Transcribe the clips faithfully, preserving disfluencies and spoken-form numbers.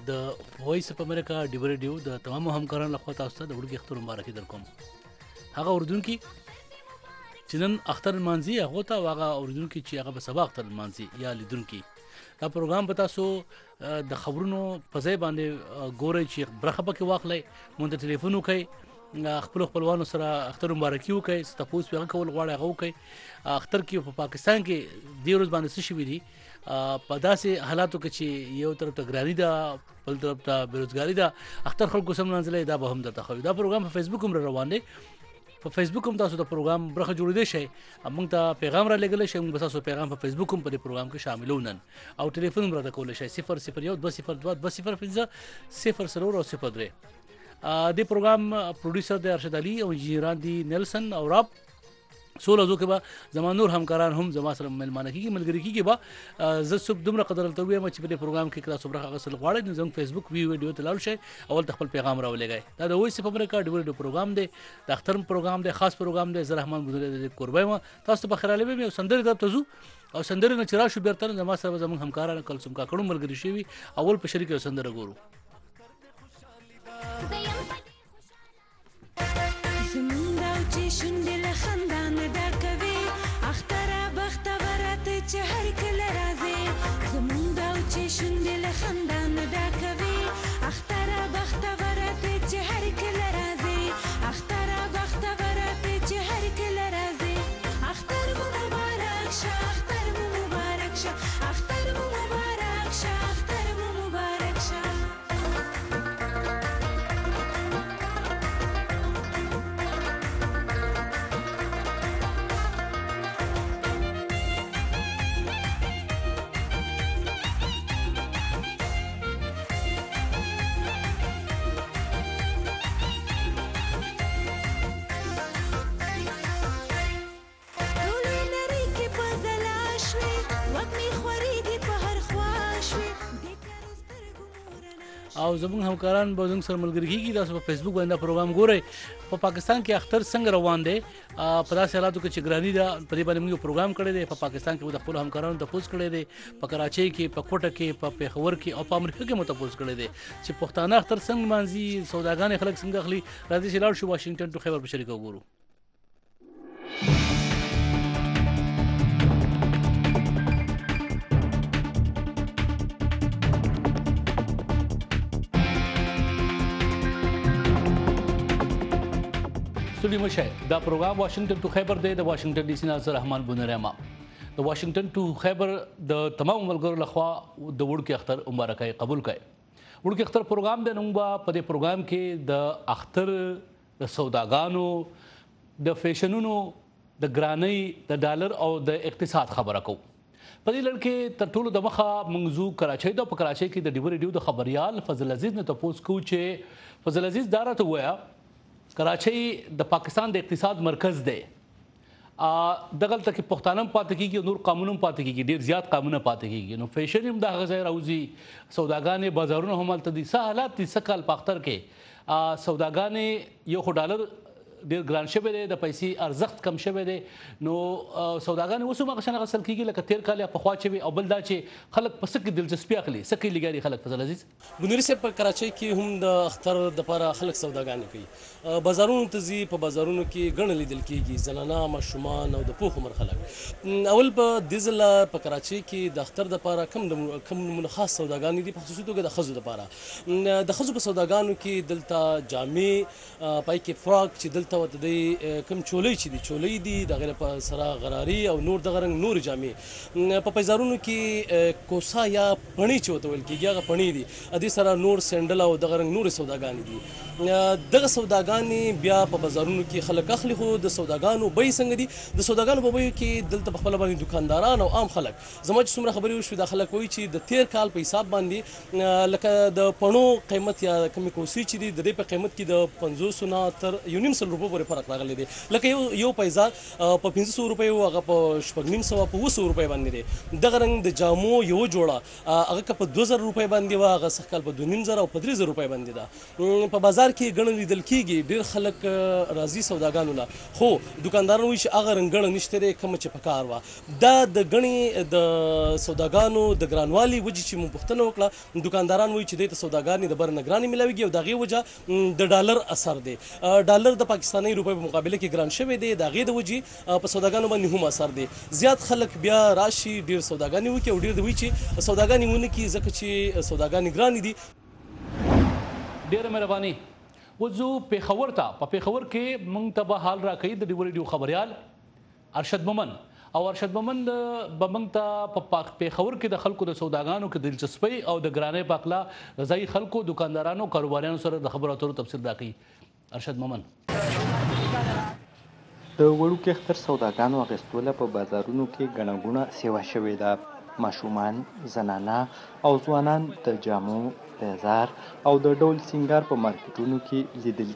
د وایس اف امریکا ډیو ریډیو د تمامو همکارانو لخوا تاسو ته د وړوکي اختر مبارکي در کوم. هغه اردوونکي چې نن اختر لمانځي هغو ته او هغه اردوونکي چې هغه به سبا اختر لمانځي یا لیدونکي دا پروګرام به تاسو د خبرونو په ځای باندې ګورئ چې برخه پکې واخلئ، مونږ ته ټلیفون وکړئ، خپلو خپلوانو سره اختر مبارکي وکړئ، څه تپوس پې هغه کول غواړئ هغه وکړئ. اختر کې په پاکستان کې دې ورځ باندې څه شوي دي په داسې حالاتو کې چې یو طرف ته ګراني ده بل طرف ته بېروزګاري ده، اختر خلکو سم لمانځلی دا به هم درته ښه وي. دا پروګرام په فیسبوک هم را روان دی، په فیسبوک هم تاسو د پروګرام برخه جوړېدی شئ، موږ ته پیغام را لېږلی شئ، موږ به تاسو پیغام په فیسبوک هم په دې پروګرام کې شاملو نن، او ټلیفون هم راته کولی شئ صفر صفر یو دوه صفر دوه دوه صفر پنځه صفر څلور او صفر درې. دې پروګرام پروډیوسر دی ارشد علي او انجینران دي نیلسن او راب. څو لحظو کې به زما نور همکاران هم زما سره مېلمانه کېږي ملګري کېږي به. زه څوک دومره قدر درته ووایم چې په دې پروګرام کې که تاسو برخه اخیستل غواړئ نو زموږ فیسبوک ویو ویډیو ته لاړ شئ، اول ته خپل پیغام راولېږئ. دا د وایس اف امریکا ډیو ریډیو پروګرام دی، د اختر پروګرام دی، خاص پروګرام دی. زه رحمان بودری د دې کوربه یم. تاسو ته بخیر علیه یو سندرې طرف ته ځو او سندرې نه چې راشو بېرته نه زما سره به زموږ همکاران کلثوم کاکړو ملګري شوي، اول په شریک یو سندره ګورو. اختره بختوره ته چې هر کله راځې زمونږ دا و چې شونډې له خندا نه ډکوي. اختره بختوره ته چې هر کله راځې اختره بختوره ته چې هر کله راځې. اختر مو مبارک شه اختر مو مبارک شه اختر مو مبارک شه اختر مو مبارک شه. او زموږ همکاران به زموږ سره ملګري کېږي. تاسو په فیسبوک باندې دا پروګرام ګورئ. په پاکستان کې اختر څنګه روان دی په داسې حالاتو کې چې ګراني ده، په دې باندې موږ یو پروګرام کړی دی. په پاکستان کې مو د خپلو همکارانو تپوس کړی دی، په کراچۍ کې، په کوټه کې، په پېښور کې او په امریکا کې مو تپوس کړی دی چې پښتانه اختر څنګه لمانځي، سوداګانې خلک څنګه اخلي. راځئ چې لاړ شو واشنګټن ټو خیبر په شریکه وګورو. ستړي مه شئ، دا پروګرام واشنګټن ټو خیبر دی، د واشنګټن ډي سي نه زه رحمان بونری یم. د واشنګټن ټو خیبر د تمامو ملګرو لخوا د وړوکي اختر مبارکۍ قبول کړئ. وړوکي اختر پروګرام دی، نن به په دې پروګرام کې د اختر د سوداګانو، د فیشنونو، د ګرانۍ، د ډالر او د اقتصاد خبره کوو. په دې لړ کې تر ټولو د مخه موږ ځو کراچۍ ته. په کراچۍ کې د ډیو ریډیو د خبریال فضل عزیز نه تپوس کوو چې فضل عزیز دا راته ووایه کراچۍ د پاکستان د اقتصاد مرکز دی، دغلته کې پښتانه هم پاتې کېږي او نور قامونه هم پاتې کېږي، ډېر زیات قامونه پاتې کېږي، نو فیشن هم د هغه ځای راوځي، سوداګانې بازارونه هم هلته دي. څه حالات دي څه کال په اختر کې سوداګانې؟ یو خو ډالر ډېر ګران شوی دی، د پیسې ارزښت کم شوی دی، نو سوداګانې اوس هم هغه شان اخیستل کېږي لکه تېر کال یا پخوا چې وي. او بل دا چې خلک په څه کې دلچسپي اخلي، څه کې لګیا دي خلک. فضل عزیز بنوري صاحب په کراچۍ کې هم د اختر دپاره خلک سوداګانې کوي، بازارونو ته ځي، په بازارونو کې ګڼه لیدل کېږي، زنانه، ماشومان او د پوخ عمر خلک. اول په دې ځله په کراچۍ کې د اختر دپاره کم کم نمونه خاص سوداګانې دي، په خصوصي توګه د ښځو دپاره. د ښځو په سوداګانو کې دلته جامې، پای کې فراک چې دلته ورته دی کوم چولۍ چې دي چولۍ دي، د هغې په سره غراري او نور دغه رنګ نورې جامې. په پیزارونو کې کوسا یا پڼې چې ورته ویل کېږي هغه پڼې دي، دې سره نور سینډل او دغه رنګ نورې سوداګانې دي. دغه سوداګانې بیا په بازارونو کې خلک اخلي، خو د سوداګانو بیې څنګه دي؟ د سوداګانو په بیو کې دلته په خپله باندې دکانداران او عام خلک، زما چې څومره خبرې وشوې دا خلک وایي چې د تېر کال په حساب باندې لکه د پڼو قیمت یا کومې کوسې چې دي د دې په قیمت کې د پنځوسو نه تر یو نیم سل روپو پورې فرق راغلی دی. لکه یو یو پیزار په پنځه سوه روپیو هغه په شپږ نیم سوه په اوه سوه روپۍ باندې دی. دغه رنګ د جامو یو جوړه هغه که په دوه زره روپۍ باندې وه، هغه سږ کال په دوه نیم زره او په درې زره روپۍ باندې ده. په بازار بازار کې ګڼه لیدل کېږي، ډېر خلک راځي سوداګانو له، خو دکانداران وایي چې هغه رنګړه نشته دی کومه چې په کار وه. دا د ګڼې د سوداګانو د ګرانوالي وجې چې مو پوښتنه وکړه، دکانداران وایي چې دوی ته سوداګانې د بر نه ګرانې میلاویږي او د هغې وجه د ډالر اثر دی. ډالر د پاکستاني روپۍ په مقابله کې ګران شوی دی، د هغې د وجې په سوداګانو باندې هم اثر دی. زیات خلک بیا راشي ډېر سوداګانې وکړي او ډېر د وایي چې سوداګانې ونه کړي ځکه چې سوداګانې ګرانې دي. ډېره مهرباني. وځو پېښور ته. په پېښور کې موږ ته به حال راکوي د ډیو ریډیو خبریال ارشد مومن. او ارشد مومن به موږ ته په پېښور کې د خلکو د سوداګانو کې دلچسپۍ او د ګرانۍ په هکله د ځایي خلکو، دکاندارانو، کاروباریانو سره د خبرو اترو تفصیل راکوي. ارشد مومن. د وړوکي اختر سوداګانو اخیستوله په بازارونو کې ګڼه ګوڼه سیوا شوې ده. ماشومان، زنانه او ځوانان د جامو، بازار او د ډول سینګار په مارکیټونو کې لیدل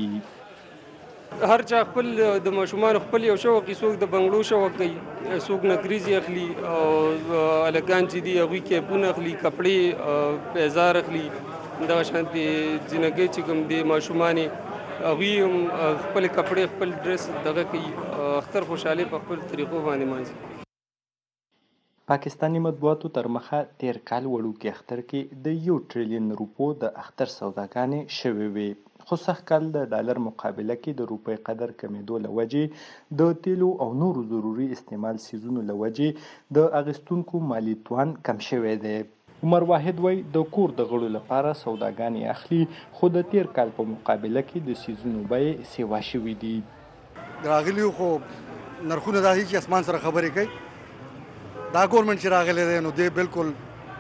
کیږي. هر چا خپل د ماشومان خپل یو شوق کوي، څوک د بنګړو شوق کوي، څوک نکریزي اخلي او الکان چې دي هغوی کیپونه اخلي، کپړې بازار اخلي. دغه شانتې جنګۍ چې کوم دي ماشومانې هغوی هم خپل کپړې خپل ډرس دغه کوي، اختر خوشحالي په خپل طریقو باندې مانځي. پاکستاني مطبوعاتو تر مخه تیر کال وړوکي اختر کې د یو ټریلیون روپو د اختر سوداګانې شوې وې، خو سږ کال د ډالر مقابله کې د روپۍ قدر کمېدو له وجې د تیلو او نورو ضروري استعمال سیزونو له وجې د اخیستونکو مالي توان کم شوی دی. عمر واحد وایي د کور د غړو لپاره سوداګانې اخلي، خو د تیر کال په مقابله کې د سیزونو بیې سیوا شوي دي. راغلیو خو نرخونه دا چې اسمان سره خبرې کوي. دا ګورنمنټ چې راغلی دی نو دی بالکل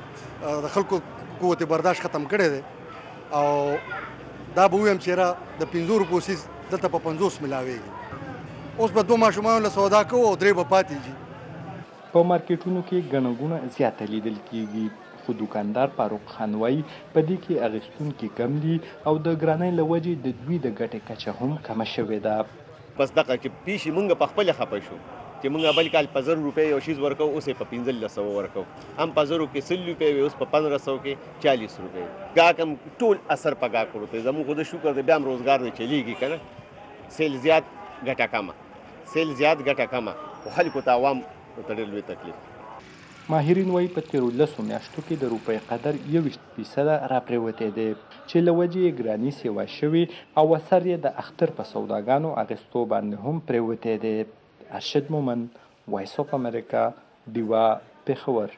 د خلکو قوت برداشت ختم کړی دی او دا به ووایم چې را د پنځو روپو سیز دلته په پنځوس میلاویږي. اوس به دوه ماشومان له سودا کوو او درې به پاتې دي. په مارکیټونو کې ګڼه ګوڼه زیاته لیدل کیږي، خو دوکاندار فاروق خان وایي په دې کې اخیستونکي کم دي او د ګرانۍ له وجې د دوی د ګټې کچه هم کمه شوې ده. بس دغه چې پیشي مونږ په خپله خفه شو چې مونږ بل کال په زر روپۍ یو شیز ورکو، اوس یې په پنځلس سوه ورکو. هم په زرو کې سل روپۍ وي، اوس په پندره سوه کې چالیس روپۍ. ګاهک هم ټول اثر په ګاهک وروته. زموږ خو د شکر دی بیا هم روزګار دی چلیږي که نه. سیل زیات ګټه کمه، سیل زیات ګټه کمه، خو خلکو ته عوام ته ډېر لوی تکلیف. ماهرین وایي په تیرو لسو میاشتو کې د روپۍ قدر یوویشت فیصده راپرېوتی دی چې له وجې یې ګراني سیوا شوې او اثر یې د اختر په سوداګانو اخیستو باندې هم پرېوتی دی. ارشد مومن، وایس اف امریکا، ډیوا، پېښور.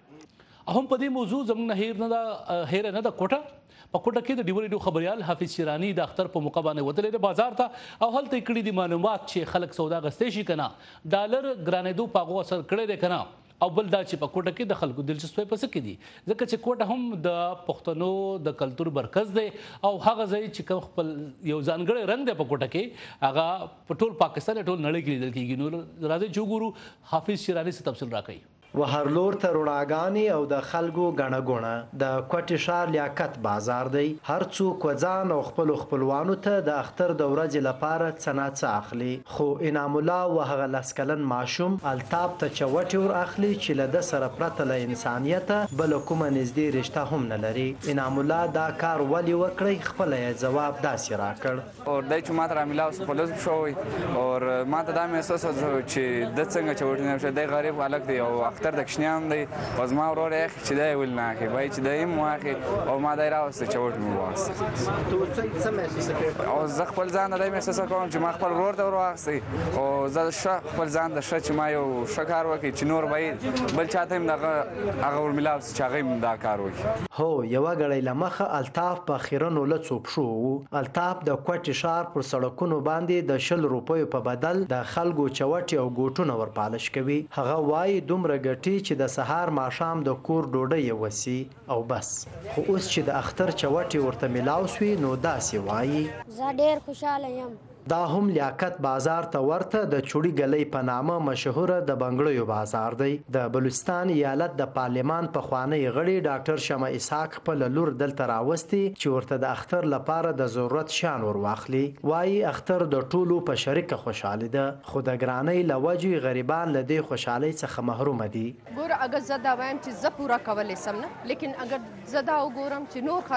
هم په دې موضوع زموږ نه هیر نه ده هیره نه ده کوټه. په کوټه کې د ډیو ریډیو خبریال حافظ شیراني د اختر په موقع باندې وتلی دی بازار ته او هلته یې کړي دي معلومات چې خلک سودا اخیستی شي که نه، ډالر ګرانېدو په هغو اثر کړی دی که نه، او بل دا چې په کوټه کې د خلکو دلچسپۍ په څه کې دي، ځکه چې کوټه هم د پښتنو د کلتور مرکز دی او هغه ځای چې کوم خپل یو ځانګړی رنګ دی په کوټه کې هغه په ټول پاکستان ټول نړۍ کې لیدل کېږي. نو راځئ چې وګورو حافظ شیراني څه تفصیل راکوي. وهرلور ته رڼاګانې او د خلکو ګڼه ګوڼه د کوټې ښار لیاقت بازار دی. هر څوک وځان او خپلو خپلوانو ته د اختر د ورځې لپاره څه ناڅه اخلي، خو انعام الله و هغه لس کلن ماشوم الطاف ته چوټې ور اخلي چې له ده سره پرته له انسانیته بله کومه نږدې رشته هم نه لري. انعام الله دا کار ولې وکړی، خپله یې ځواب داسې راکړ. اور دی چې ما ته رامیلاو سو پولیس شوی اور ما ته دا مې احساس چې ده څنګه چوټې نه شي، دی غریب هلک دی او اختر د کشنیان دی او زما ورور یې اخي چې دی یې ولې نه اخي، وایي چې دی یې مو اخي او ما دی راوسته چوټ مې وواخیسته او زه خپل ځان د دی محسوس کوم چې ما خپل ورور ته ور واخیستی او زه ښه خپل ځان د ښه چې ما یو ښه کار وکړي چې نور به بل چاته هم دغه هغه ورمیلاو سي چې هغه هم دا کار وکړي. هو یوه ګړۍ له مخه الطاف په خیرنو لڅو پښو و. الطاف د کوټې ښار پر سړکونو باندې د شل روپیو په بدل د خلکو چوټې او ګوټونه ور پالش کوي. هغه وایي دومره ګټي چې د سهار ماښام د کور ډوډۍ یې وسي او بس. خو اوس چې د اختر چوټې ورته میلاو سوي نو داسې وایي زه ډېر خوشحاله یم. دا هم لیاقت بازار ته ورته د چوړي ګلۍ په نامه مشهوره د بنګړیو بازار دی. د بلوچستان ایالت د پارلمان پخوانی غړي ډاکټر شمع اسحاق خپل لور دلته راوستي چې ورته د اختر لپاره د ضرورت شیان ور واخلي. وایي اختر د ټولو په شریکه خوشحالي ده، خو د ګرانۍ له وجې غریبان له دې خوشحالۍ څخه محرومه دي. ګوره اگر زه دا وایم چې زه پوره کولی سم نه، لیکن اگر زه دا وګورم چې نور خلک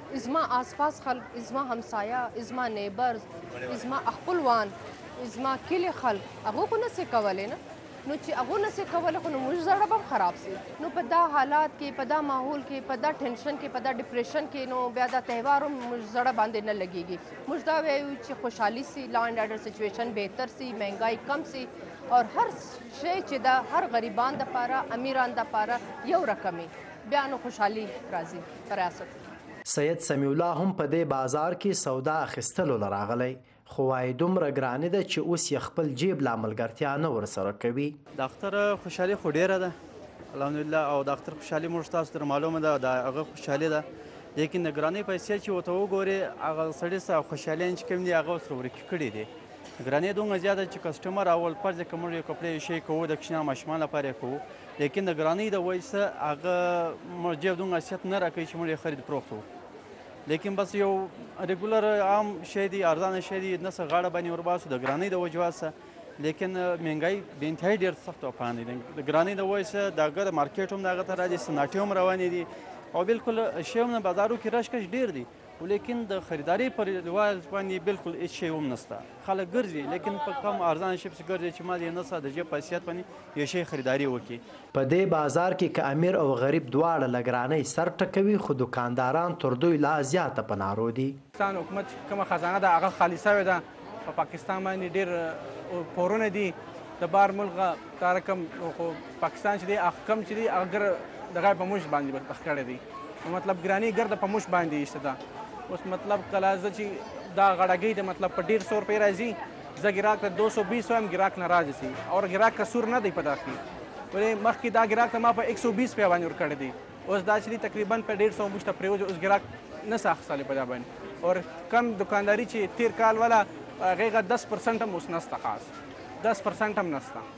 زما آسپاس خلک، زما همسایه، زما نیبرز، زما خپلوان، زما کلي خلک، هغو خو نسې کولی نه. نو چې هغو نسې کولی خو نو موږ زړه به هم خراب سي. نو په دا حالات کې، په دا ماحول کې، په دا ټینشن کې، په دا ډپریشن کې نو بیا دا تهوار هم موږ زړه باندې نه لګېږي. موږ دا وایو چې خوشحالي سي، لا اینډ آرډر سچویشن بهتر سي، مهنګائی کم سي اور هر شی چې دا هر غریبان دپاره، امیران دپاره یو رقم بیا نو خوشحالي راځي په ریاست. سید سمیع الله هم په دې بازار کې سودا اخیستلو له راغلی، خو وایي دومره ګرانې ده چې اوس یې خپل جیب لا ملګرتیا نه ورسره کوي. د اختر خوشحالي خو ډېره ده الحمدلله، او د اختر خوشحالي موږ تاسو ته معلومه ده، د هغه خوشحالي ده. لیکن د ګرانۍ پیسې چې ورته وګورې، هغه سړي سره خوشحالي چې کوم دي هغه ورسره ورکې کړي دي. ګرانۍ دومره زیاته چې کسټمر اول فرض که موږ یو کپړې یو شی کوو د کوچنیانو ماشومانو لپاره یې کوو، لیکن د ګرانۍ د وجې څه هغه موږ جیب دومره حیثیت نه راکوي چې موږ یې خرید فروخت وکړو. لیکن بس یو ریګولر عام شی دی، ارزانه شی دی، نه څه غاړه باندې ورباسو د ګرانۍ د وجې څه. لیکن مهنګائی بې انتهایي ډېر سخت او پاندې دی. د ګرانۍ د وجې څه د هغه د مارکیټ هم د هغه ته راځي، صنعتي هم روانې دي او بالکل شی هم بازارو کې رش کش ډېر دی، لیکن د خریداري پر رواج باندې بالکل هېڅ شی هم نشته. خلک ګرځي لیکن په کم ارزانه شی پسې ګرځي چې ما دې نه څه د جیب په حیثیت باندې یو شی خریداري وکړي. په دې بازار کې که امیر او غریب دواړه له ګرانۍ سر ټکوي، خو دکانداران تر دوی لا زیاته په نارو دي. پاکستان حکومت کومه خزانه ده هغه خالي سوې ده. په پاکستان باندې ډېر پورونه دي د بار ملغه دا رقم، خو پاکستان چې دی هغه کم چې دی هغه دغه په موږ باندې بخ کړی دی. مطلب ګرانۍ ګرده په موږ باندې ایسته ده. اوس مطلب کله زه چې دا غړګۍ د مطلب په ډېر سو روپۍ راځي، زه ګراک ته دو سو بیس وایم، ګراک نه راځي سي اور ګراک کا سور نه دی په داخلي، ولې مخکې دا ګراک ته ما په ایک سو بیس روپۍ باندې ورکړی دی. اوس دا چې دی تقریبا په ډېر سو موږ ته پرېوځي، اوس ګراک نه څه اخیستلی په دا باندې. اور کم دکانداري چې تېر کال والا هغې ته دس پرسنټ هم اوس نسته، خاص دس پرسنټ هم نسته.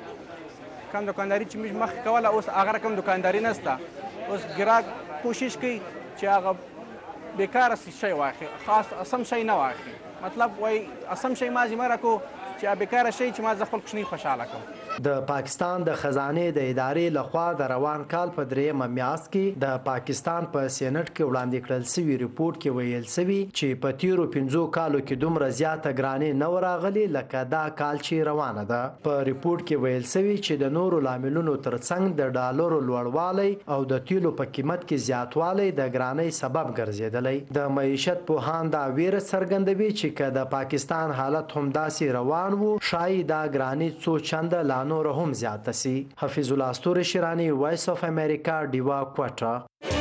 کم دکانداري چې موږ مخکې کوله اوس هغه رقم دکانداري نسته. اوس ګراک کوشش کوي چې هغه بیکاره شی واخلي، خاص اسم شی نه واخلي. مطلب وایي اسم شی ما ذمه راکړو چې بیکاره شی چې ما زه خپل کوچني خوشحاله کړم. د پاکستان د خزانې د ادارې لخوا د روان کال په درېیمه میاشت کې د پاکستان په سینټ کې وړاندې کړل سوي ریپورټ کې ویل سوي چې په تیرو پنځو کالو کې دومره زیاته ګرانۍ نه وراغلي لکه دا کال چې روانه ده. په ریپورټ کې ویل سوي چې د نورو لاملونو ترڅنګ د ډالرو لوړوالی او د تیلو په قیمت کې زیاتوالی د ګرانۍ سبب ګرځېدلی. د معیشت پوهان دا ویره څرګندوي چې که د پاکستان حالت همداسې روان وو، ښایي دا ګرانۍ څو چنده لا نور هم زیاته سي. حفیظ الله استوري شیراني، وایس اف امریکا، ډیوا کوټا.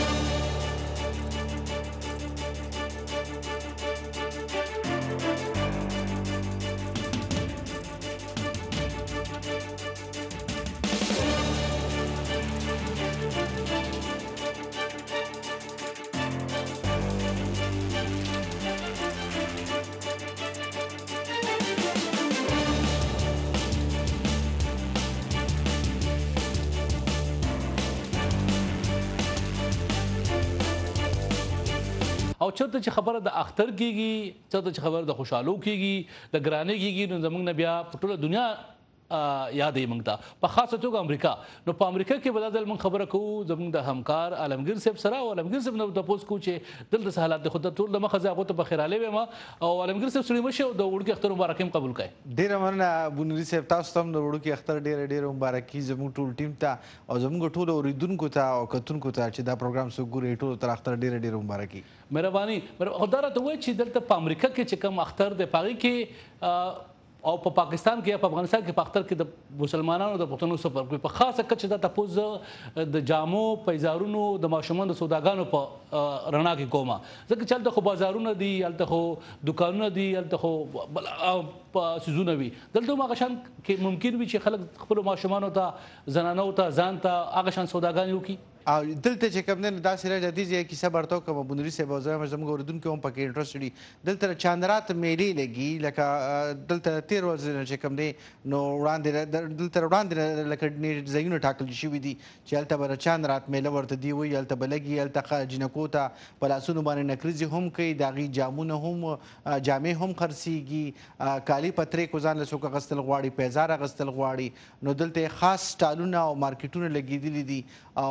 او چرته چې خبره د اختر کیږي، چرته چې خبره د خوشحالو کیږي، د ګرانۍ کیږي، نو زموږ نه بیا په ټوله دنیا یادې موږ ته، په خاصه توګه امریکا. نو په امریکا کې به دا ځل موږ خبره کوو زموږ د همکار عالمګیر صاحب سره، او عالمګیر صاحب نه تپوس کوو چې دلته څه حالات دي. خو د ټول د مخه زه هغو ته بخیرالی وایم، او عالمګیر صاحب ستړي مه شئ او د وړوکي اختر مبارکي هم قبول کړئ. ډېره مننه ابونوري صاحب، تاسو ته هم د وړوکي اختر ډېره ډېره مبارکي زموږ ټول ټیم ته او زموږ ټولو اورېدونکو ته او کتونکو ته چې دا پروګرام څوک ګوري، ټولو ته اختر ډېره ډېره مبارکي. مهرباني. خو دا راته ووایه چې دلته په امریکا کې چې کوم اختر دی، په هغې کې او په پاکستان کې یا په افغانستان کې په اختر کې د مسلمانانو د پښتنو څه فرق وي؟ په خاصه کچ دا تاسو د جامو، پیزارونو، د ماشومانو د سوداګانو په رڼا کې کومه، ځکه چې هلته خو بازارونه دي، هلته خو دکانونه دي، هلته خو سیزونه وي. دلته هم هغه شان کې ممکن وي چې خلک خپلو ماشومانو ته، زنانو ته، ځان ته هغه شان سوداګانې وکړي. او دلته چې کوم دی نو داسې راځي د دې کیسه به درته وکړم ابونوري صاحب، او زه زموږ اورېدونکي هم پکې انټرسټ دي. دلته چاندرات میلې لګي، لکه دلته تېر ورځ چې کوم دی نو وړاندې دلته وړاندې لکه ځایونه ټاکل شوي دي چې هلته به د چاندرات میله ورته دي وایي، هلته به لګي، هلته جینکو ته په لاسونو باندې نکریزې هم کوي، د هغې جامونه هم جامې هم خرڅېږي، کالي پترې کو ځان له څوک اخیستل غواړي، پیزار اخیستل غواړي، نو دلته خاص سټالونه او مارکیټونه لګېدلي دي. او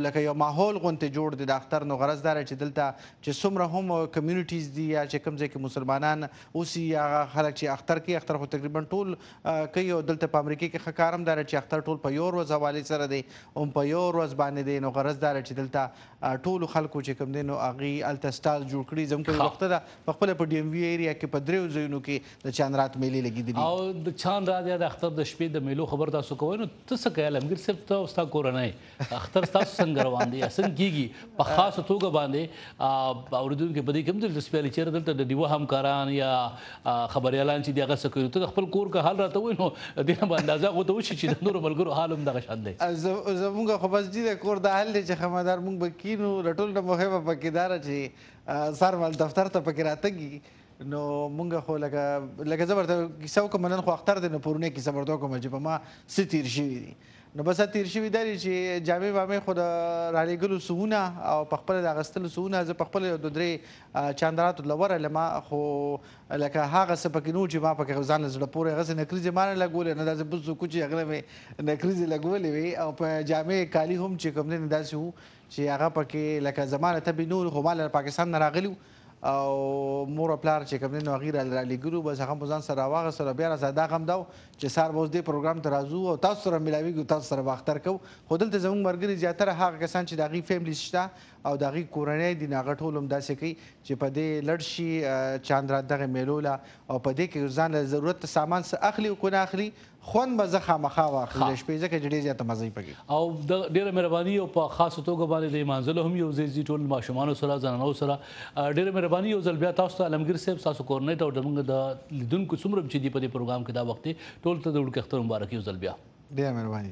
لکه یو ماحول غونته جوړ دی د اختر نو غرض دا چې دلته چې څومره هم کمیونټیز دي یا چې کوم ځای کې مسلمانان اوسي هغه خلک چې اختر کوي اختر خو تقریبا ټول کوي او دلته په امریکا کې ښه کار هم دا چې اختر ټول په یو ورځ حوالې سره دی هم په یو ورځ باندې دی نو غرض دا چې دلته ټولو خلکو چې کوم دی نو هغوی هلته سټال جوړ کړي زموږ کوم وخته ده په خپله په ډي ام وي ایریا کې په دریو ځایونو کې د چاندرات میلې لګېدلي او د چاندرات یا د اختر د شپې د میلو خبر تاسو کوئ نو ته څه کوې عالمګیر صاحب ته او ستا کورنۍ اختر ستاسو څنګه روان دی یا څنګه کېږي په خاصه توګه باندې اورېدونکي په دې کې هم دلچسپي لري چېرې دلته د ډیوه همکاران یا خبریالان چې دي هغه څه کوي ته د خپل کور که حال راته وایي نو دې نه به اندازه غوته وشي چې د نورو ملګرو حال هم دغه شان دی زمونږ خو بس دي د کور د حل دی چې خمدار مونږ به کینو د ټول نه مهمه پکې داره چې سر مال دفتر ته پکې راتګي نو مونږ خو لکه لکه زه ورته کیسه وکړم نن خو اختر دی نو پرونی کیسه ورته وکړم چې په ما څه تېر شوي دي نو بس تېر شوي دا دي چې جامې وامې خو د رالېږلو سوونه او په خپله د اخیستلو سوونه زه په خپله دو درې چاندراتو له ورغلم خو لکه هغه څه پکې نه و چې ما پکې ځان له زړه پورې هغسې نکریزې ما نه لګولې نه داسې بل څوک چې هغه مې نکریزې لګولې وې او په جامې کالي هم چې کوم دی نو داسې وو چې هغه پکې لکه زما نه تبې نه خو ما له پاکستان نه راغلي او مور او پلار چې کوم دی نو هغوی رالېږلو بس هغه مو ځان سره راواغېستل او بیا راسره دا غم دا و چې سهار به اوس دې پروګرام ته راځو او تاسو سره میلاویږو تاسو سره به اختر کوو خو دلته زموږ ملګري زیاتره هغه کسان چې د هغوی فیملی شته او د هغوی کورنۍ دي نو هغه ټول هم داسې کوي چې په دې لړ شي چاندرات دغې میلو له او په دې کې ځان له ضرورت سامان څه اخلي او که نه اخلي خوند به زه خامخا واخلي د شپې ځکه چې ډېر زیاته مزه یې پکې او د ډېره مهرباني او په خاصه توګه باندې د لمانځلو هم یو ځای ځي ټول ماشومانو سره زنانو سره ډېره مهرباني یو ځل بیا تاسو ته عالمګیر صاحب ستاسو کورنۍ ته او زموږ د لیدونکو څومره چې دي په دې پروګرام کې دا وخت دی ټول ته د وړوکي اختر مبارک یو ځل بیا ډېره مهرباني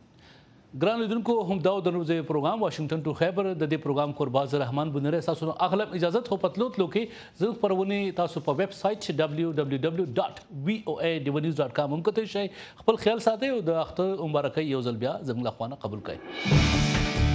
ګران لیدونکو هم دا د نوځي پروګرام واشنگټن ټو خیبر د دې پروګرام قرباز رحمان بنره تاسو اغلب اجازه خو پتلوت لوکي زه پرونی تاسو په ویب سټ دبليو دبليو دبليو ډاټ وي او اي ډیونیوز ډاټ کام هم کته شي خپل خیال ساتي او د اختر مبارکي یو ځل بیا زموږ اخوانه قبول کړئ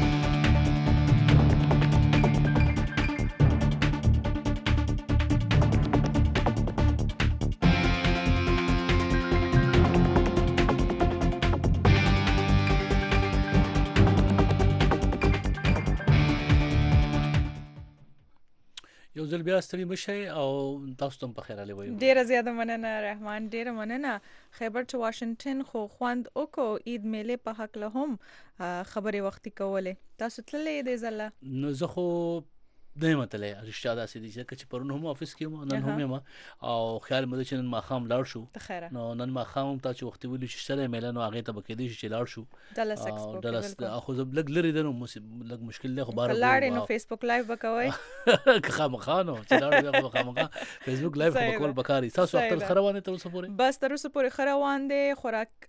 یو ځل بیا ستړي مشئ او تاسو ته هم په خیر راغلی وایو ډېره زیاته مننه رحمان ډېره مننه خیبر چې واشنګټن خو خوند وکړو عید میلې په هکله هم خبرې وختي کولې تاسو تللی دې ځله نو زه خو نه یم تللی رښتیا داسې دي ځکه چې پرون هم آفس کې وم نن هم یم او خیال مې ده چې نن ماښام لاړ شو نو نن ماښام هم تا چې وختي ویلي چې شته دی میله نو هغې ته به کیدای شي چې لاړ شو ډلس خو زه لږ لرې ده نو لږ مشکل دی خو باره لاړې نو فیسبوک لایو به کوئ که خامخا نو چې لاړ بیا خو خامخا فیسبوک لایو خو به کول پکار دي ستاسو اختر ښه روان دی تر اوسه پورې بس تر اوسه پورې ښه روان دی خوراک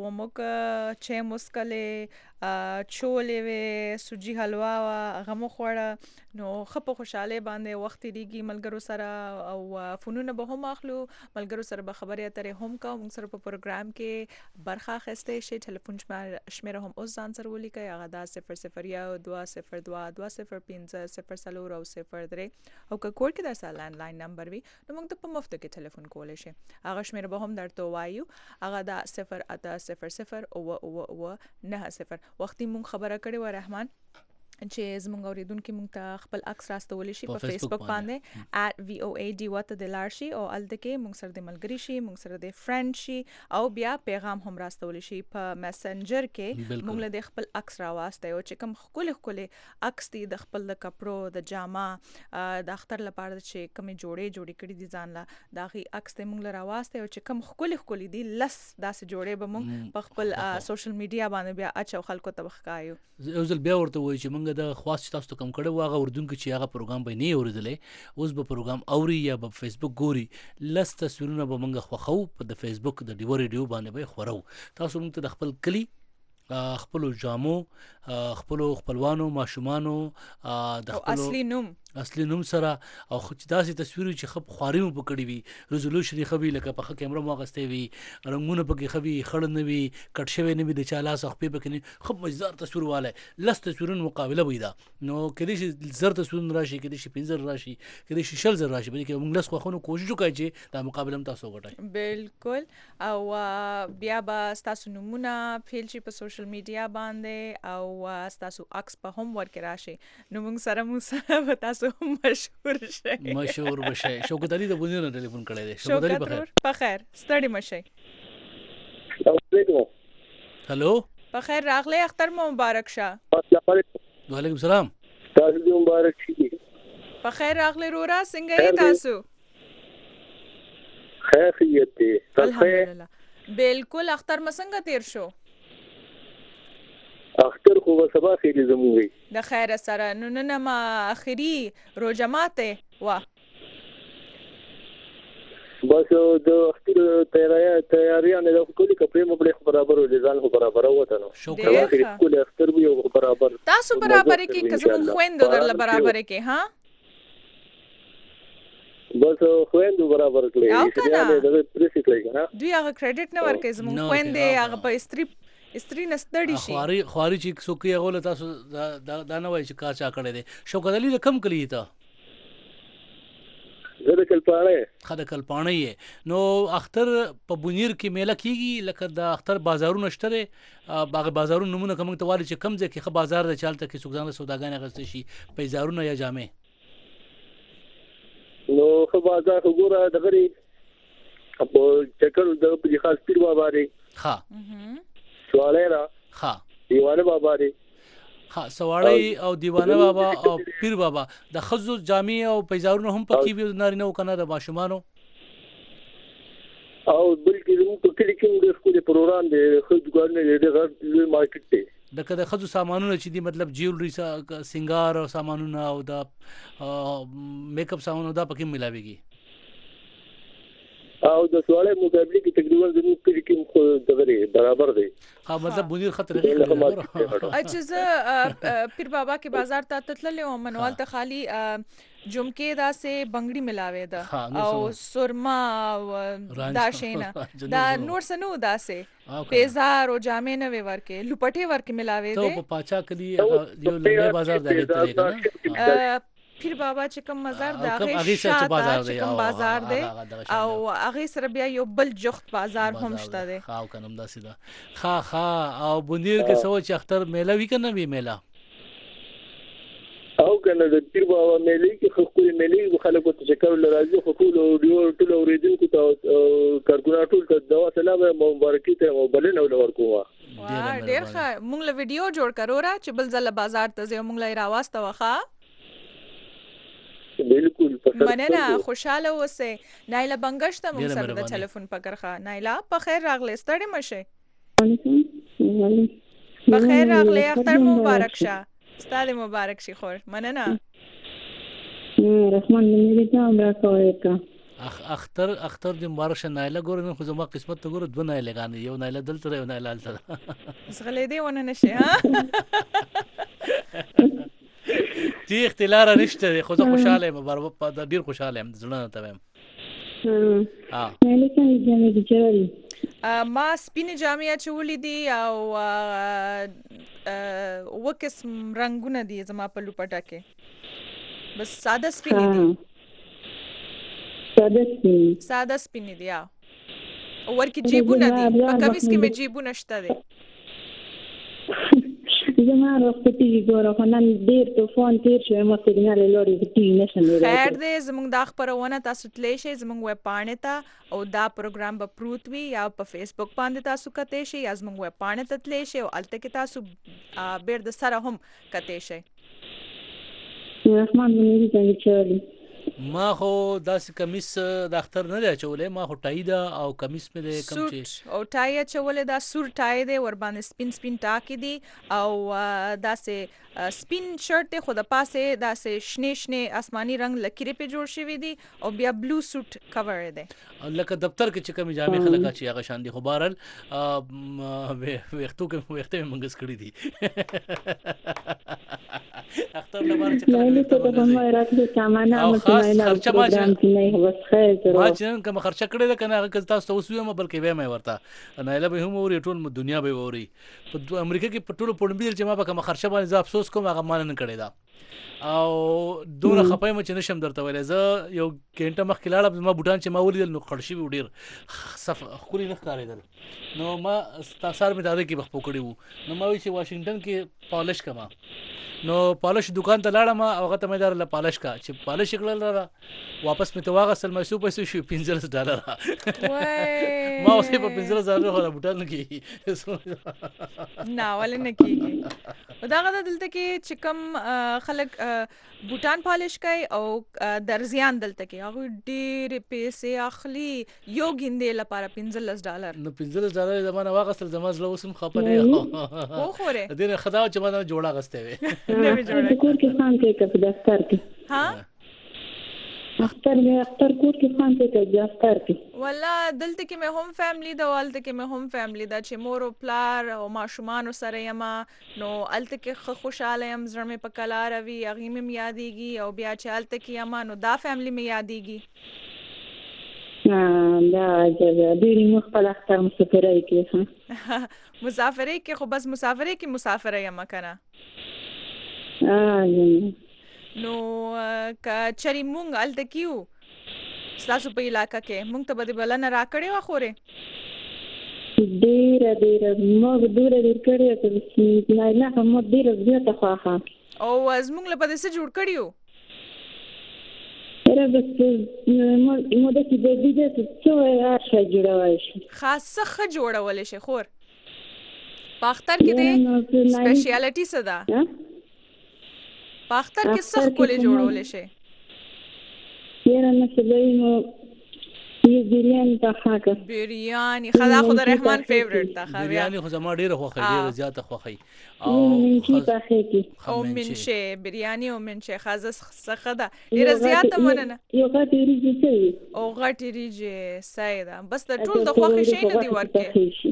وموږ چای مو څښلې چولې وې سوجي حلوا وه هغه مو خوړه نو ښه په خوشحالۍ باندې وخت تېرېږي ملګرو سره او فونونه به هم اخلو ملګرو سره به خبرې اترې هم کوو موږ سره په پروګرام کې برخه اخیستی شئ ټلیفون شمېره هم اوس ځان سره ولیکئ هغه دا صفر صفر یو دوه صفر دوه دوه صفر پنځه صفر څلور او صفر درې او که کور کې در سره لینډلاین نمبر وي نو موږ ته په مفتو کې ټلیفون کولی شئ هغه شمېره به هم درته ووایو هغه دا صفر اته صفر صفر اوه اوه اوه نهه صفر وختي مونږ خبره کړې وه رحمان چې زموږ اورېدونکي موږ ته خپل عکس راستولی شي په فیسبوک باندې ایټ وی او اے ډیوه ته د لاړ شي او هلته کې موږ سره د ملګري شي موږ سره د فرینډ شي او بیا پیغام هم راستولی شي په میسنجر کې موږ له د خپل عکس راواستی او چې کوم ښکلې ښکلې عکس دي د خپل د کپړو د جامه د اختر لپاره چې کومې جوړې جوړې کړي دي ځان له د هغې عکس دی موږ له راواستی او چې کوم ښکلې ښکلې دي لس داسې جوړې به موږ په خپل سوشل میډیا باندې بیا اچو خلکو ته به ښکایو یو ځل بیا ورته وایي چې موږ د خواست چې تاسو ته کوم کړی و هغه اردونکي چې هغه پروګرام به یې نه اورېدلی اوس به پروګرام اوري یا به فیسبوک ګوري لس تصویرونه به موږ خوښوو په د فیسبوک د ډیوه ریډیو باندې به یې خورو تاسو موږ ته د خپل کلي خپلو جامو خپلو خپلوانو ماشومانو د خپلو اصلي نوم اصلي نوم سره او خو چې داسې تصویر چې خپ خواري مو پکړی وي ریزولوشن یې خبي لکه په کیمرا مو غستې وي رنگونه پکې خبي خړ نه وي کټ شوی نه وي د چا لاس خپې پکې خپ مزدار تصویر والے لس تصویرونو مقابله وي دا نو کدي چې زر تصویر راشي کدي چې پنځه راشي کدي چې شل زر راشي بلکې موږ لس خو کوشش وکړو چې دا مقابله هم تاسو وګټئ بالکل او بیا به تاسو نمونه فیل شي په سوشل میډیا باندې او تاسو عکس په هم ورکړئ راشي نو موږ سره مو سره تاسو مشهور شئ مشهور بشئ شوکت علي د بونیر نه ټلیفون کړی دی شوکت علي بخیر بخیر ستړي مشئ هلو بخیر راغلی اختر مو مبارک شه وعلیکم السلام تاسو دې مبارک شي بخیر راغلی رورا څنګه یې تاسو خیریت دی الحمدلله بالکل اختر مسنګ تیر شو اختر خو سبا خیری زموږ د خیر سره نو نن ما اخري روزه ماته وا بس د اختر تیاری تیاریانه د کلی کپړې مبلغ برابر ولې ځان خو برابر وته نو شکر کلی اختر به برابر تاسو برابر کې کزمو خويندو در برابر کې ها بس خويندو برابر کړی چې دا پریسي کړی ها دوی هغه کریډټ نه ورکې زمو خويندې هغه په استری استری نستړی شي خواري خواري چې څوکي غول تاسو دا نه وای چې کا چا کړی دی شوکت علي کم کلی تا زه کل پاڼه خدای کل پاڼه نو اختر په بونیر کې میله کیږي لکه د اختر بازارونه شته باغ بازارونو نمونه کوم ته والي چې کم ځای کې بازار د چالت کې سوګزانه سوداګانې غستې شي پیزارونه یا جامې نو خو بازار وګوره دغری په چکر د په خاص پیر بابا لري ها سواله را ها دیوانه بابا لري ها سواړی او دیوانه بابا او پیر بابا د خزو جامع او پیزارونه هم پکې وي نارینه او کنه د ماشومانو او بلکې زموږ په کلی کې د سکول پروګرام دی خو دګانې د غړ مارکیټ دی دغه د خزو سامانونه چې دی مطلب جیولری سنگار او سامانونه او د میک اپ سامانونه دا پکې ملاويږي او د سواله مقابله کې تقریبا زموږ کلی کې خو دغه برابر دی ها مطلب بونیر خطر غیر اچھا زه پیر بابا کې بازار ته تللې او منوال ته خالی جمکې دا سه بنگړي ملاوي ده او سرما او دا شینه دا نور سنو دا سه پیزار او جامې نه ورکه لپټي ورکه ملاوي ده ته په پاچا کلی یو لمبه بازار دی ته کنه پیر بابا چې کوم مزار د هغه شاته بازار دی کوم بازار دی او هغه سره بیا یو بل جخت بازار هم شته دی خاو کنم دا سیده خا خا او بونیر کې سوچ اختر میله وی کنه وی میله او کنه د پیر بابا میله کې خو کوی میله خلکو ته چکر لراځي خو ټول ډیو ټول اوریدونکو ته کارګونا ټول ته دوا سلام مبارکي ته موبایل نو ورکوه ډیر ښه مونږ له ویډیو جوړ کړو را چې بل ځله بازار ته زه مونږ له راواسته وخه بالکل مننه خوشاله اوسه نایله بنگشت مو سره د ټلیفون پکړه نایله په خیر راغله ستړي مشه په خیر راغله اختر مبارک شه ستاسو مبارک شي خور مننه رحمان مې ته امر کوي کا اخ اختر اختر د مبارک شه نایله ګور نن خو زما قسمت ته ګور دونه لګانې یو نایله دلته یو نایله دلته زغلې دی ونه نشي ها تی اختلار نشته خو زه خوشاله یم په ډیر خوشاله یم زړه ته ویم ها مې څنګه جامې چولې ما سپینې جامې چولې دي او وکسم رنگونه دي زما په لوپټه کې بس ساده سپینې دي ساده سپینې ساده سپینې دي ورکه جیبونه دي په کمیس کې مې جیبونه شته دي زما وروسته ټي ګوره خو نن ډېر طوفان تیر شوی مو سیګنال لوري د ټي نشم لري خیر دې زموږ د خبرونه تاسو تللی شئ زموږ ویب پاڼې ته او دا پروګرام به پروت وي یا په فیسبوک باندې تاسو کته شئ یا زموږ ویب پاڼې ته تللی شئ او الته کې تاسو بیر د سره هم کته شئ رحمان مې څنګه چالي ما خو داسې کمیس د اختر نه دی چولې ما خو ټای دا او کمیس مې د کم چې او ټای چولې دا سور ټای دی ور باندې سپین سپین ټاکی دی او داسې سپین شرټ دی خو د پاسه داسې شنه شنه آسماني رنگ لکيره په جوړ شوی دی او بیا بلو سوټ کور دی لکه دفتر کې چې کوم جامې خلک چې هغه شان دي خو بهرال وختو کې وخته منګس کړی دي اختر لپاره چې کله مېلې ته د هم راتلو سامان او هم خاص چې خرچه ما پروګرام چې کې نه بس خیر ما ضرور چې کوم خرچه کړې ده کنه هغه که تاسو ته اوس ویم بلکې به مې ورته نه له به هم اوري ټول دنیا به اوري په امریکا کې په ټولو پړمبیر چې ما به کوم خرچه باندې زه افسوس کوم هغه مان نه کړی دا او دونه خپای مې چې نشم درته ویلای زه یو کینټه مخکې لاړم ما بوټان چې ما ولیدل نو خړشي وي ډیر صف خوري نه ښکارېدل نو ما تاسو مې داده کې بخپو کړی وو نو ما وی چې واشنگټن کې پالش کما نو پالش دکان ته لاړم او هغه ته مې دار له پالش کا چې پالش کړل را واپس مې ته واغسل مې سو پیسې شو پنځلس ډالر ما اوسې په پنځلس ډالر خو بوټان کې نه ولې نه کیږي دا غدا دلته کې چې کم خلک بوټان پالش کوي او درزیان دلته کې هغه ډېر پیسې اخلي یو ګیندې لپاره پنځلس ډالر نو پنځلس ډالر زمانه واغسل زما زله وسم خپنه خو خوره دې خدای چې ما جوړه غسته وي نه جوړه کور کې خان کې کپ دفتر کې ها اختر مې اختر کور کې خان کې کپ دفتر کې ولا دلته کې مې هم فیملی دا والته کې مې هم فیملی دا چې مور او پلار او ماشومان سره یم نو الته کې خوشاله یم زړه مې په کلار وي هغه مې یادېږي او بیا چې الته کې یم نو دا فیملی مې یادېږي دا چې ډېری مخبل اختر مسافرای کې مسافرای کې خو بس مسافرای کې مسافر یم کنه نو کا چری مونږ الته کیو تاسو په علاقہ کې مونږ ته به بلنه راکړې و خوره ډیر ډیر موږ ډیر ډیر کړې ته نه نه مو ډیر زیاته خواخه او از مونږ له پدې څه جوړ کړیو را بس مو مو د دې د دې څه ارشه جوړول شي خاصه خ جوړول شي خور په اختر کې دې سپیشلیټی څه ده په اختر کې سخت کولې جوړولې شي یاره نه سبای مو یو بریانی تا خاکه بریانی خدا خدا رحمان فیورټ تا خا بریانی خو زما ډیره خوخه ډیره زیاته خوخه او منشي تا خېکی او منشه بریانی او منشه خازه څخه ده ډیره زیاته مننه یو غټی ریجی سي او غټی ریجی سایدا بس د ټول د خوخه شي نه دی ورکه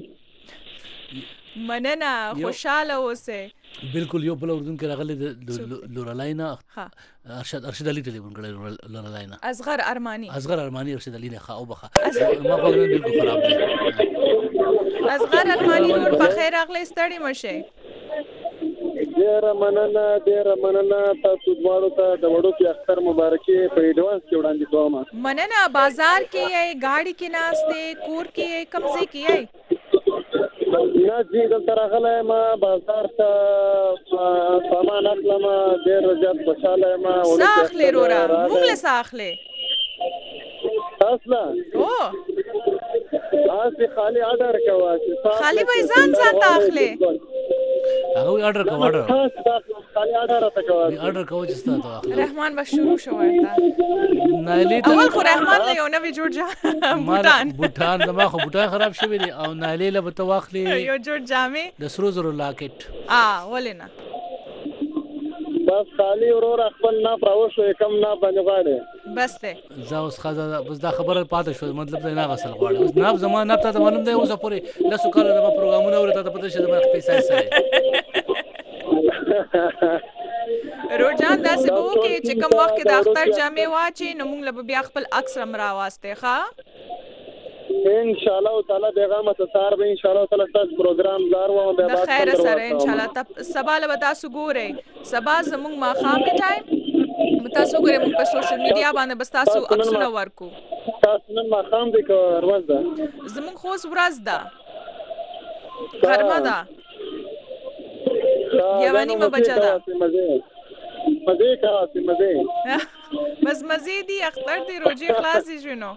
مننه خوشاله اوسه بالکل یو بل اردن کې راغلی د لورالاینا ارشد ارشد علي ټلیفون کړی لورالاینا اصغر ارمانی اصغر ارمانی ارشد علي نه خا او بخا ما په بالکل خراب دی اصغر ارمانی نور په خیر اغلی ستړي مشه ډیر مننه ډیر مننه تاسو دواړو ته د وړو کې اختر مبارکي په ایډوانس کې وړاندې کوم مننه بازار کې یې گاڑی کې ناشته کور کې کمزې کې یې نه جی دلته راغلی ما بازار ته سامان اخلم ډېر زیات خوشحاله یم څه اخلې وروره موږ له څه اخلې تاسو له او تاسو خالي اډر کوه خالي به ځان ځان ته اخلې هغه اډر کوه اډر خالي اډر ته کوه اډر کوه چې تاسو اخلي رحمان به شروع شو ورته نایلی اول خو رحمان له یو نوې جوړ جا بوټان بوټان دما خو بوټان خراب شوی دي او نایلی له بته واخلي یو جوړ جامې د سرو زرو لاکټ ا ولنه بس خالي ورور خپل نه پراوښو کم نه باندې غواړي بس ته زه اوس خزه بس دا خبره پاتې شو مطلب دا نه غسل غواړي اوس نه زمانه نه ته معلوم دی اوس پورې لاسو کال د پروګرامونه ورته ته پته شه د پیسې سره روجان داسې وو کې چې کوم وخت کې د اختر جامې واچي نو موږ له بیا خپل عکس رم راواسته ښا ان شاء الله تعالی پیغام ته سار به ان شاء الله تعالی تاسو پروګرام دار و به بعد خیر سره ان شاء الله تب سبا له تاسو ګورئ سبا زموږ ما خام ټایم تاسو ګورئ موږ په سوشل میډیا باندې بس تاسو عکسونه ورکو تاسو نن ما خام دې کو ورځ ده زموږ خو ورځ ده غرمه ده یا باندې ما بچا ده مزه کاسي مزه بس مزه دي اختر دي روزي خلاصي شنو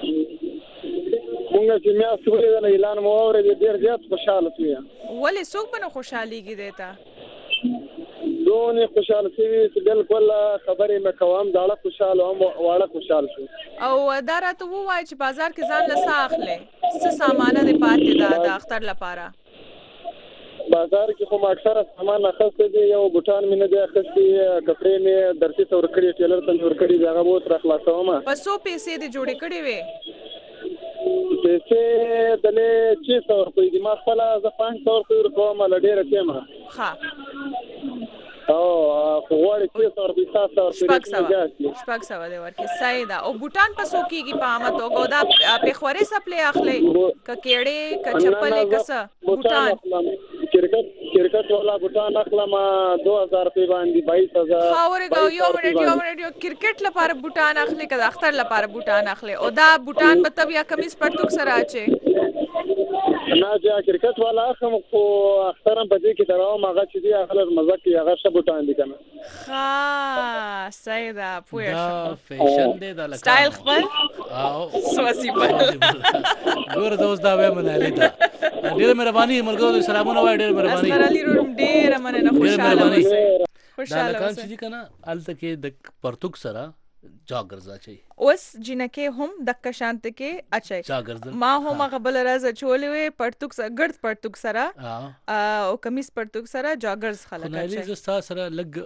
مونږ چې میا سوري د اعلان مو اورې ډیر زیات خوشاله شوم ولې څوک بنو خوشحاليږي دیتا دونه خوشاله شوی چې بالکل خبرې مې کوم داړه خوشاله هم واړه خوشاله شو او دا راته وای چې بازار کې ځان لسا اخلي څه سامان دې پاتې ده د اختر لپاره بازار کې خو اکثره سامان اخستې دي یو بوټان مې نه دي اخستې کپڑے مې درسي تور کړی ټیلر ته ور کړی هغه مو تر خلاصوم په څو پیسې دې جوړې کړې وې پیسې دلې چې څو روپۍ دي ما خپل ز پنځه سو روپۍ کوم لډېر کېما ها او غواړي چې تر دې تاسو شپږ سوه شپږ سوه دی ورکې صحیح ده. او بوټان په څو کېږي په عامه توګه؟ او دا پېښوري سپلې اخلئ که کېړې که چپلې که څه بوټان؟ کرکټ کرکټ والا بوټان اخلم دو هزار روپۍ باندې بایس هزار. ښه ورګه یو منټ یو منټ یو کرکټ لپاره بوټان اخلي که د اختر لپاره بوټان اخلي؟ او دا بوټان به تب یا کمیس پرتوک سره اچئ؟ نه چې کرکټ والا اخلم خو اختر هم په دې کې دراوم هغه چې دی هغه مزه کوي هغه ښه بوټان دي که نه. ښه صحیح ده پوه دا فیشن دی دا لکه سټایل خپل سواسي بل ګوره زه اوس دا وایم نالي ده. ډېره مهرباني ملګرو سلامونه وایه. ډېره مهرباني اصغر علي روم ډېره مننه. خوشحاله اوسئ دا لکان چې دي که نه هلته کې د پرتوک سره جاګرز اچئ. اوس جنکې هم دغه شانت کې اچئ. ما هم هغه بله ورځ اچولې وې پرتوک سره ګرد پرتوک سره او کمیس پرتوک سره جاګرز خلک اچئ. زه ستا سره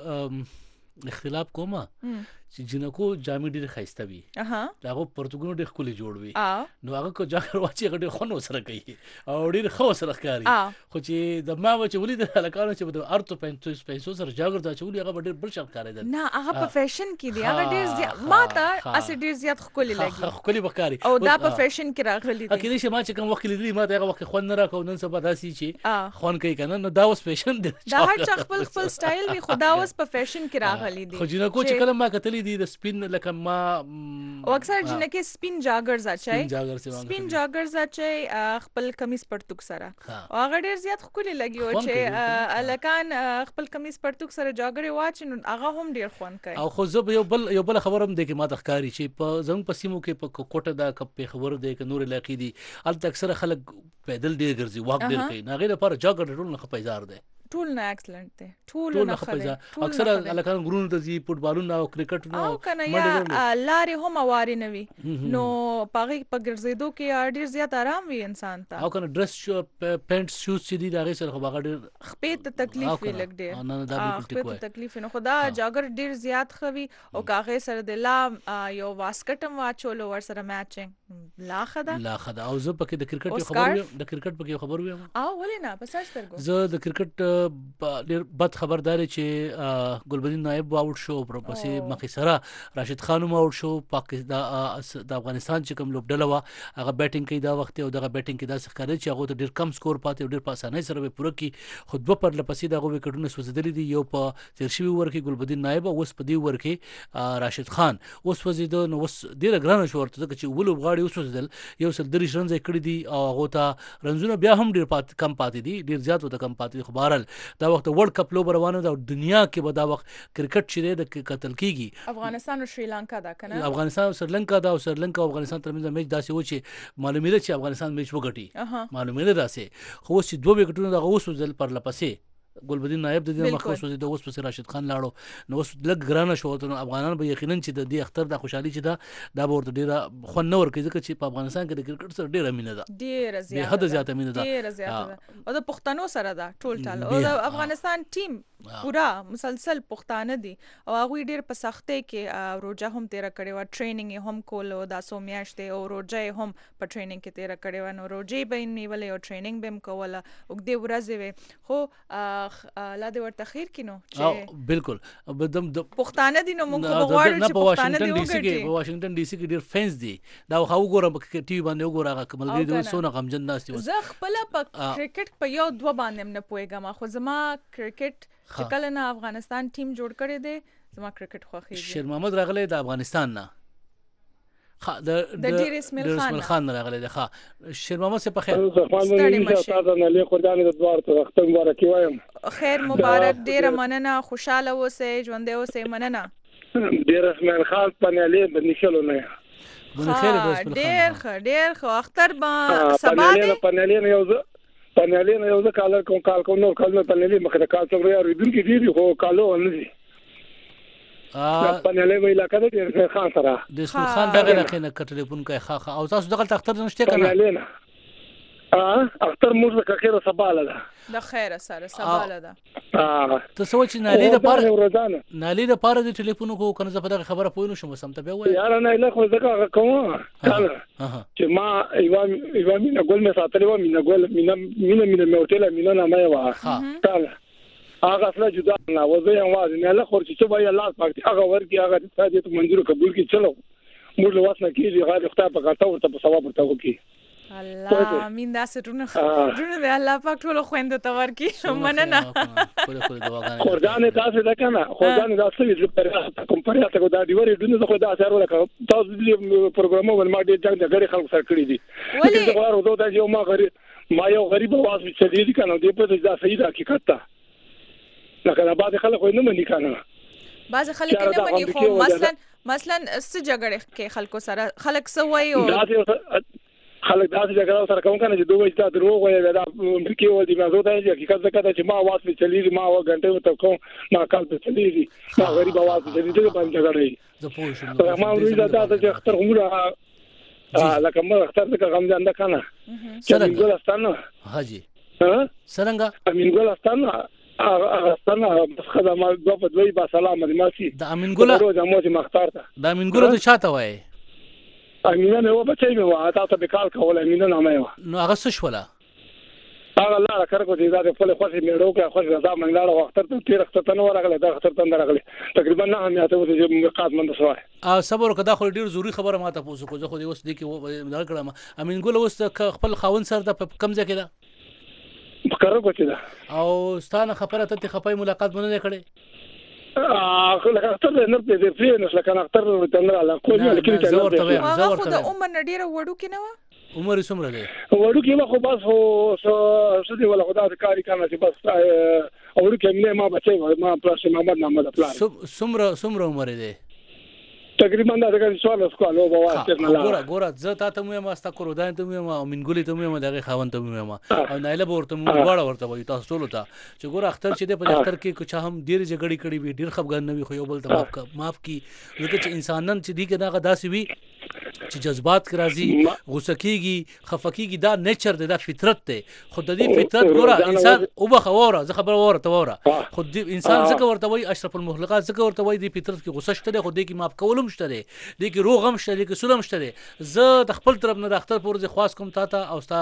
لږ اختلاف کوم چې جنکو جامې ډېرې ښایسته وي د هغو پرتوګونه ډېر ښکلي جوړ وي نو هغه که جاګر واچي هغه ډېر خوند ورسره کوي او ډېر ښه ورسره ښکاري. خو چې د ما به چې ولیدل هلکانو چې به د ارتو پیسو سره جاګر ته اچولي هغه به ډېر بل شان ښکارېدل. نه هغه په فیشن کې دی هغه ډېر زیات ما ته هسې ډېر زیات ښکلي لګي ښکلي به ښکاري او دا په فیشن کې راغلي دي. کېدای شي ما چې کوم وخت کې لیدلي ما ته هغه وخت خوند نه راکوه نن سبا داسې چې خوند کوي که نه نو دا اوس فیشن دی. دا هر چا خپل خپل سټایل وي خو دا اوس په فیشن کې راغلي دي. خو جنکو چې کله ما کتلي دي د سپین لکه ما او اکثر جنکې سپین جاګرز اچئ سپین جاګرز اچئ خپل کمیس پرتوک سره او هغه ډېر زیات ښکلي لګي. او چې هلکان خپل کمیس پرتوک سره جاګرې واچي نو هغه هم ډېر خوند کوي. او خو زه یو بل یو بله خبره هم دی کې ما ته ښکاري چې په زموږ په سیمو کې په کوټه ده که پېښور دی که نورې علاقې دي هلته اکثره خلک پیدل ډېر ګرځي واک ډېر کوي نو هغې لپاره جاګر ټول نه ښه پیزار دی. ټول نه اکسلنٹ دی ټول نه ښه دی. اکثره هلکان غرونو ته ځي فوټبالونه او کرکټونه او که نه یا لارې هم هوارې نه وي نو په هغې په ګرځېدو کې ډېر زیات آرام وي انسان ته. او که نه ډرس پینټ شوز چې دي د هغې سره خو به هغه ډېر خپې ته تکلیف وي لږ ډېر خپې ته تکلیف وي نو خو دا جاګر ډېر زیات ښه وي او که هغې سره د لا یو واسکټ هم واچولو ورسره میچنګ لا ښه ده لا ښه ده. او زه پکې د کرکټ یو خبر ویم د کرکټ پکې یو خبر ویم او ولې نه په سر سترګو زه د کرکټ ډېر بد خبردار چې ګلبدین نایب آوټ شو ورپسې مخې سره راشد خان هم آوټ شو. د افغانستان چې کوم لوبډله وه هغه بیټینګ کوي دا وخت او دغه بیټینګ کې داسې ښکارېده چې هغو ته ډېر کم سکور پاتې او ډېر په اسانۍ سره به پوره کړي خو دوه پرله پسې د هغو وکټونه سوځېدلي دي. یو په تېر شوي اوور کې ګلبدین نایب او اوس په دې اوور کې راشد خان اوس سوځېده نو اوس ډېره ګرانه شوه ورته ځکه چې اووه لوبغاړي وسوځېدل یو سل دېرش رنز یې کړي دي او هغو ته رنزونه بیا هم ډېر کم پاتې دي ډېر زیات ورته کم پاتې دي. خو بهرحال دا وخت ورلډ کپ لوبه روانه ده او دنیا کې به دا وخت کرکټ چې دی د کتل کېږي. افغانستان او شریلانکا ده که نه افغانستان او سریلانکا ده او سریلانکا او افغانستان ترمنځ میچ داسې و چې معلومېده چې افغانستان میچ وګټي معلومېده داسې. خو اوس چې دوه وکټونه دغه وسوځېدل پرله پسې ګلبدین نایب د دې مخه وسوځېده اوس پسې راشد خان لاړو نو اوس لږ ګرانه شوه نو افغانان به یقینا چې د دې اختر د خوشحالي چې ده دا به ورته ډېره خوند نه ورکوي ځکه چې په افغانستان کې د کرکټ سره ډېره مینه ده ډېره بې حده زیاته مینه ده ډېره زیاته ده او د پښتنو سره ده ټول ټال او د افغانستان ټیم پورا مسلسل پښتانه دي او هغوی ډېر په سختۍ کې روژه هم تېره کړې وه ټریننګ یې هم کول او دا څو میاشتې او روژه یې هم په ټریننګ کې تېره کړې وه نو روژې به یې نیولې او ټریننګ به یې هم کوله اوږدې ورځې وې خو الله دې ورته خیر کړي نو چې بالکل پښتانه دي نو موږ خو به غواړو چې پښتانه دې وګټي. په واشنګټن ډي سي کې ډېر فینس دي دا خو وګوره په ټي وي باندې وګوره هغه ملګري دي څونه غمجن ناست دي. زه خپله په کرکټ په یو دوه باندې هم نه پوهېږم خو زما کرکټ چې کله نه افغانستان ټیم جوړ کړی دی زما کرکټ خوښېږي. شیر محمد راغلی د افغانستان نه د ډیر اسماعیل خان راغلی دی. ښه شیر محمد صاحب په خیر ستړي مشه نالي خدای د دوار ته وخت مبارک وایم. خیر مبارک ډیره مننه خوشاله اوسئ ژوندی اوسئ مننه. ډیر اسماعیل خان په نالي باندې شلو نه ډیر ښه ډیر ښه اختر به سبا دی په نالي نه یو ځه په نالي نه یو ځه کال کوم کال کوم نور کال په نالي مخه کال څو یې ریدونکي دي خو کالو نه دي په نالي ویلا کده ډیر خان سره د اسماعیل خان دغه نه نه ټلیفون کوي ښه ښه او تاسو دغه اختر نشته کنه نه ا اختر موږ که خیره سباله ده د خیره سره سباله ده. ته سوچ نالي د پاره نالي د پاره د ټلیفون کو کنه زه په دغه خبره پوه نه شم سم ته به وای یار نه له خو زګه کوم چې ما ایوان ایوان مینه ګل مې ساتلې و مینه ګل مینه مینه مینه مې ورته مینه نه مې وا تعالی هغه اصله جدا نه وځي هم واځي نه له خورچ چې وای الله پاک هغه ورکی هغه ته منظور قبول کی چلو موږ له واسنه کیږي غاړي خدای په کارته ورته په ثواب ورته وکي الله امين دا سرونه درونه دی الله پاک ټول خويند ته ورکی مننه خورځانه تاسو دا کنه خورځانه تاسو چې پر کوم پر تاسو دا دی ورې دونه خو دا اثر وکړ تاسو دې پروګرام ول ما ډېر ځان د غړي خلک سره کړی دي ولې زه غواړم دا چې ما غریب ما یو غریب واس چې دې کنه دې په دا صحیح حقیقت ته لکه بعض خلک خو نه مني کنه بعض خلک نه مني خو مثلا مثلا څه جګړه کې خلکو سره خلک څه وایي او خلک داسې جګړه سره کوم کنه چې دوی چې دروغ وایي دا امریکای و دي مزه ته چې حقیقت څه چې ما واس په چلیږي ما و غنټه ته کوم ما کال په چلیږي ما غریب واس په چلیږي په جګړه زه پوه شم ما ورې دا چې اختر عمره لکه ما اختر څخه غم ځان ده کنه چې ګل استانه حاجی ها څنګه امین ګل استانه اغستانه خدای ما په دوی با سلام دې ماشي د امین ګل روز مو مختار ته د امین ګل د چاته وای امینه نو بچي مې وا تاسو به کال کول امینه نه مې نو هغه څه شولا هغه الله راکړ کو چې دا په خپل خوشي مې روکه خوش رضا منګلاړه وخت ته تیر وخت ته نو راغله دا وخت ته راغله تقریبا نه هم یاته و چې مقاد مند سوای ا صبر کدا خو ډیر ضروری خبره ما ته پوسو کو زه خو دې اوس دې کې دا کړم امین ګل اوس خپل خاون سره د کم ځای کې دا کارو کوچې دا او ستانه خبره ته خپای ملاقات مونږ نه کړې اه لکه اختر نه دې فری نه لکه اختر ته نه لا کوم نه کې زور ته زور ته د عمر نډیره وړو کې نه و عمر څومره دی وړو کې خو بس هو څه دی ولا خدای کاری کنه چې بس وړو کې ما بچي ما پلاس محمد محمد پلاس څومره څومره عمر دی تقریبا دا څنګه سوال وکړو او واسطه نه ګوره ګوره زه تا ته مې ما ستا کورودان ته مې ما منګولې ته مې ما دغه خاون ته مې ما او نایله ورته مو غواړه ورته وي تاسو ټول ته چې ګوره اختر چې د په اختر کې کچا هم ډیر جګړې کړې وي ډیر خفګان نه وي خو یو بل ته معاف معاف کی لکه چې انسانان چې دی کې دا غداسي وي چې جذبات راځي غوسه کیږي خفقېږي دا نیچر دی دا فطرت دی خو د دې فطرت ګوره انسان او بخوره زه خبر وره ته وره خو دې انسان څنګه ورته وي اشرف المخلوقات څنګه ورته وي د فطرت کې غوسه شته خو دې کې معاف کولم شته دی دې کې روغ هم شته دې کې سلم شته دی زه د خپل طرف نه د اختر پورې خاص کوم تا ته او ستا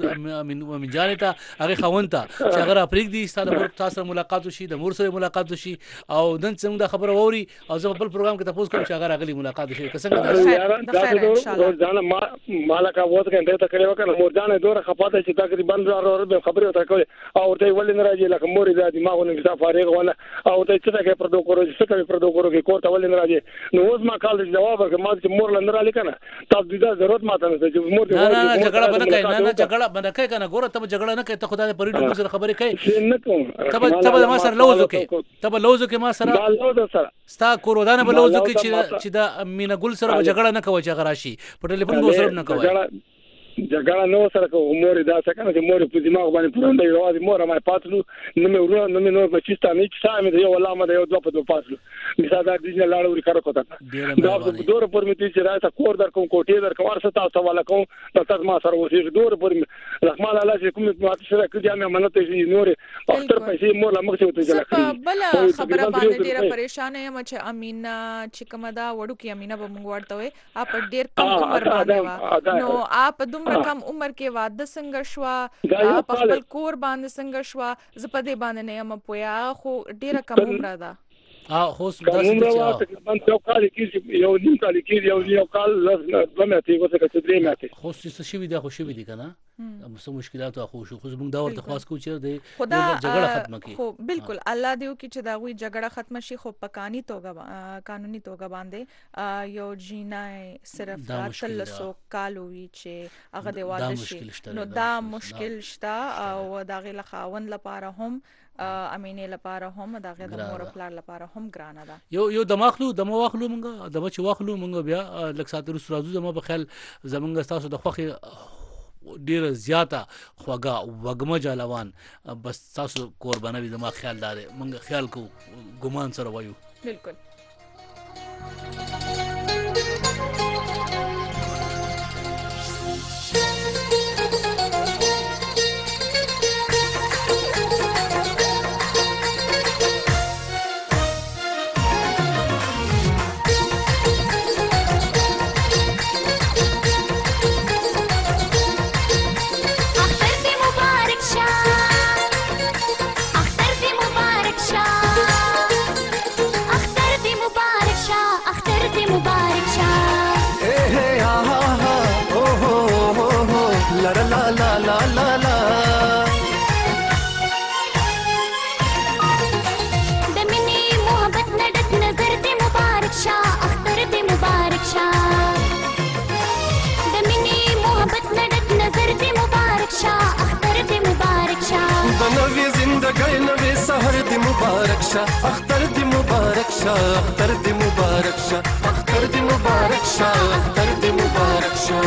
من جانې ته هغه خاون ته چې هغه افریق دي ستاسو پر تاسو ملاقات وشي د مور سره ملاقات وشي او نن څنګه دا خبره ووري او زه په پروګرام کې تاسو کوم چې هغه غلي ملاقات وشي څنګه ځان ما مالکا ووت کنده ته کړو کنه مور ځان دوره خپاته چې تقریبا ورو خبرې وته کوي او ته ولې نه راځي لکه مور دې دماغونه کې فارغ ونه او ته چې څنګه پر دوه کورو چې څنګه پر دوه کورو کې کوته ولې نه راځي نو اوس ما کال جواب ورکړ ما چې مور لندر علی کنه تاسو دې ضرورت ماته نه چې مور نه نه جګړه باندې کوي نه نه جګړه باندې کوي کنه ګوره ته جګړه نه کوي ته خدای په ریډیو سره خبرې کوي نه کوم ته ته ما سره لوزو کې ته لوزو کې ما سره لوزو سره ستا کورودانه به لوزو کې چې چې دا مینا ګل سره جګړه نه کوي چې غراشي په ټلیفون به سره نه کوي جګړه نو سره کوم مور دا څنګه چې مور په دماغ باندې پروند دی راوځي مور ما پاتلو نه مې ورو نه مې نور بچستا نه چې سامي دی ولا ما دی یو دوه په دوه پاتلو مثال دا دې نه لاړ وري کار کوته دا دور پر مې چې راځه کور در کوم کوټې در کوم ورسته تاسو والا کوم تاسو ما سره وځي دور پر رحمان الله چې کوم ما سره کړی مې منته چې نور اختر پیسې مور لا مخ ته ځل کړی بل خبره باندې ډیره پریشان یم چې امینا چې کومه دا وړو کې امینا به موږ ورته وي اپ ډیر کم عمر باندې نو اپ دومره کم عمر کې واده څنګه شو په خپل کور باندې څنګه شو زه په دې باندې نه یم پویا خو ډیره کم عمر ده اه خو داسې چې تقریبا یو کال کې یو نیم کال کې یو یو کال لږ مته وڅ کې درې مته خو څه شي وي دا خو شي وي کنه څه مشکلات خو شو خو موږ دا ورته خاص کو چې دی جګړه ختمه کی خو بالکل الله دې وکړي چې دا وی جګړه ختم شي خو پکانی توګه قانوني توګه باندې یو جینای صرف راتلسو کال وی چې هغه دی واده شي نو دا مشکل شته او دا غي لخواون لپاره هم امینه لپاره هم دا غي د مور پلار لپاره هم ګرانه ده یو یو د ماخلو د مو واخلو مونږه د بچ واخلو مونږ بیا لک ساتر سرازو زما په خیال زمونږ تاسو د خوخي ډیر زیاته خوګه وګمه جالوان بس تاسو قربانوي زما خیال دار مونږ خیال کو ګمان سره وایو بالکل اختر دې مبارک نوې زندګۍ نوې سحر دې مبارک شه اختر دې مبارک شه اختر دې مبارک شه اختر دې مبارک شه اختر دې مبارک شه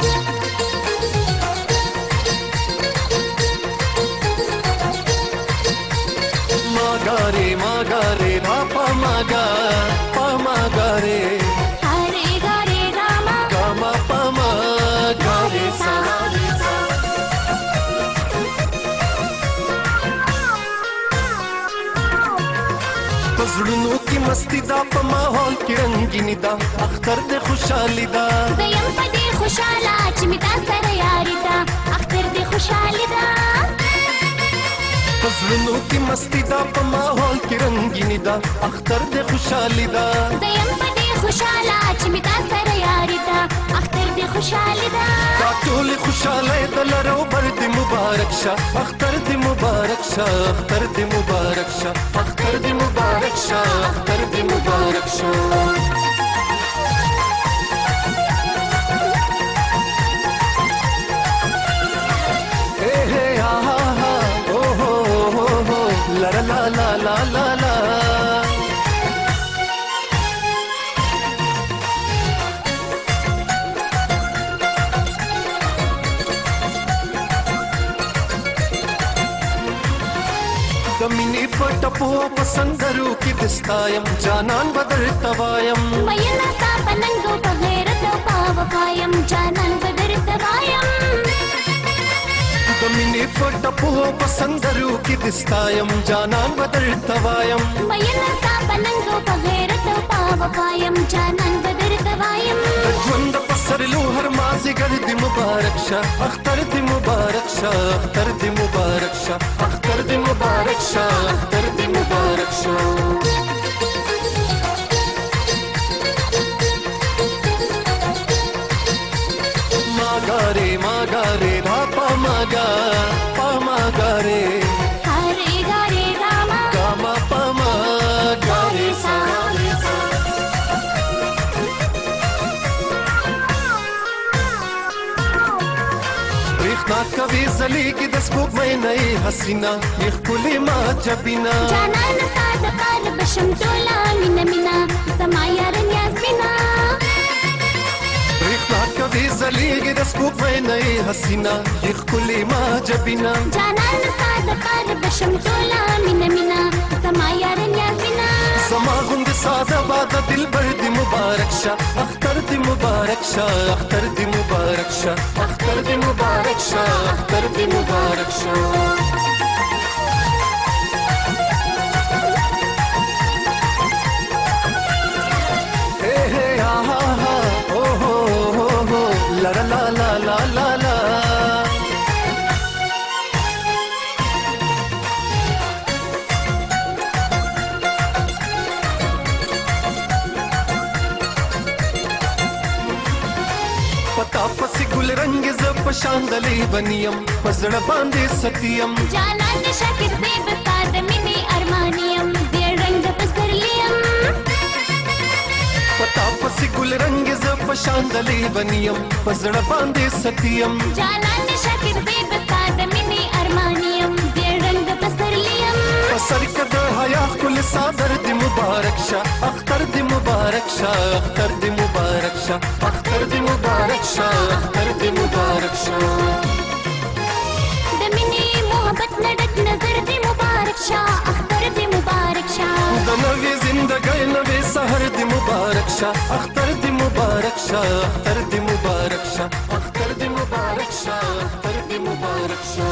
मागारे मागारे रा पा मागा पा मागारे हरे गारे रामा गामा पा मागारे सा पजड़नों की मस्ती दा पा माहौल की रंगीनी दा अख्तर दे खुशहाली दा दयम पदे खुशाला चिमिता सर यारी दा अख्तर दे खुशहाली दा पजड़नों की मस्ती दा पा माहौल की रंगीनी दा अख्तर दे खुशहाली दा दयम पदे खुशाला चिमिता सर यारी दा अख्तर दे खुशहाली दा دا ټول خوشاله دلرو بر دې مبارک شه اختر دې مبارک شه اختر دې مبارک شه اختر دې مبارک شه اختر دې مبارک شه اے ہے ها ها ها او هو هو هو لا لا لا لا لا لا कमीनी पटपो पसंदरू की दिस्तायम जानन बदल तवायम मयना सा पनंगो बगैरत पावकायम जानन बदल तवायम कमीनी पटपो पसंदरू की दिस्तायम जानन बदल तवायम मयना सा पनंगो बगैरत पावकायम जानन बदल तवायम ज्वंद पसरलू हर माजी गर्द मुबारक शा अख्तर दी मुबारक शा अख्तर दी मुबारक शा अख्तर दी मुबारक शा अख्तर दी मुबारक शा मागारे मागारे रा पा मागा पा मागारे हरे गारे रामा गामा पा मागारे सा ना कभी जली की दसबुक में नई हसीना ये खुली माँ जबीना जानन साद पार बशम तोला मिना मिना समाया रन्यास बिना ना कभी जली की दसबुक में नई हसीना ये खुली माँ जबीना जानन साद पार बशम तोला मिना मिना समाया रन्यास बिना समा गुंद सादा बादा दिल भर दी मुबारक शा अख्तर दी मुबारक शा अख्तर दी मुबारक शा अख्तर दी मुबारक शा अख्तर दी मुबारक शा हे हे हा हा हा ओ हो हो हो ला ला ला ला ला ला तापसी गुल रंग ज पशांदली बनियम पसड़ बांधे सतियम जानन शकिर से बसाद मिनी अरमानियम दे रंग पसरलियम तापसी गुल रंग ज पशांदली बनियम पसड़ बांधे सतियम जानन शकिर से बसाद मिनी अरमानियम दे रंग पसरलियम पसर कद हया कुल सादर दी मुबारक शा अख्तर दी मुबारक शा अख्तर दी मुबारक शा अख्तर दी मुबारक शा अख्तर दी मुबारक शा दमिनी मोहब्बत नडक नजर दी मुबारक शा अख्तर दी मुबारक शा नवी जिंदगी नवी सहर दी मुबारक शा अख्तर दी मुबारक शा अख्तर दी मुबारक शा अख्तर दी मुबारक शा अख्तर दी मुबारक शा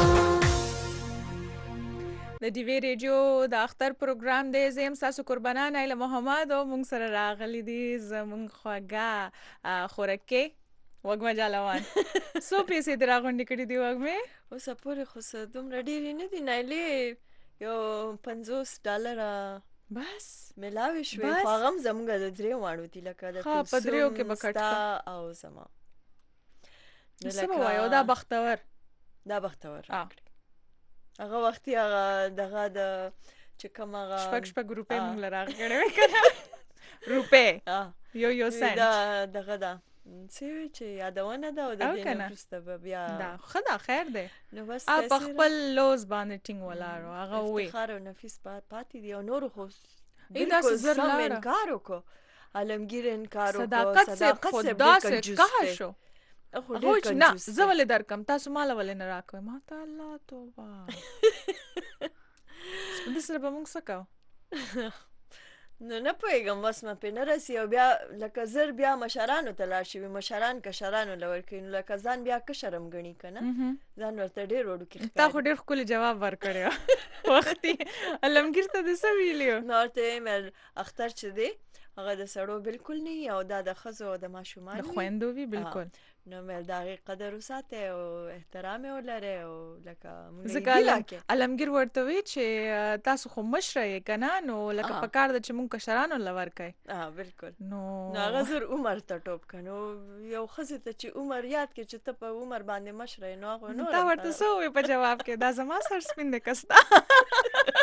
د ډیوی ریډیو د اختر پروګرام دی زم تاسو قربانان ایله محمد او مونږ سره راغلي دي زمونږ خواږه خورکه وګما جالوان سو پیسې دراغونډې کړې دی وګمه اوس پورې خو څه دومره ډېرې نه دي نایلې یو پنځوس ډالره بس ملاوي شوې خو هغه هم زموږ د درې واړو دي لکه د کلثوم ستا او زما څه به وایو دا بختور دا بختور هغه وختي هغه دغه د چې کوم هغه شپږ شپږ روپۍ مونږ له راغړې وې کنه روپۍ یو یو سنت دا دغه دا څه چې یادونه ده او د دې نه وروسته به بیا دا ښه ده خیر دی نو بس په خپل لوز باندې ټینګ ولاړ و هغه ووایي افتخار او نفیس پاتې دي او نورو خو بالکل سم انکار وکړو عالمگیر انکار وکړو صداقت صاحب خدا سے کہا شو هو چې نه زه ولې درکم تاسو مال ولې نه راکوئ ما ته الله توبه دې سره به موږ څه کوو نو نه پوهېږم بس ما پې نه رسي او بیا لکه زر بیا مشرانو ته لاړ شي مشران کشرانو له ورکوي نو لکه ځان بیا کشر هم ګڼي که نه ځان ورته ډېر وړوکي ښکاري تا خو ډېر ښکلي جواب ورکړی وختي علمګیر ته دې څه ویلي وو ما ورته ویل اختر چې دی هغه د سړو بالکل نه وي او دا د ښځو او د ماشومان د خویندو وي بالکل نو مې د هغې قدر وساتئ او احترام یې ولرئ او لکه موږ ځکه علمګیر ورته وی چې تاسو خو مشره یې که نه نو لکه پکار ده چې موږ کشرانو له ورکئ بالکل نو هغه زر عمر ته ټوپ که نو یو ښځې ته چې عمر یاد کړي چې ته په عمر باندې مشره یې نو هغه نور تا ورته څه ووایې په جواب کې دا زما سر سپین دی که ستا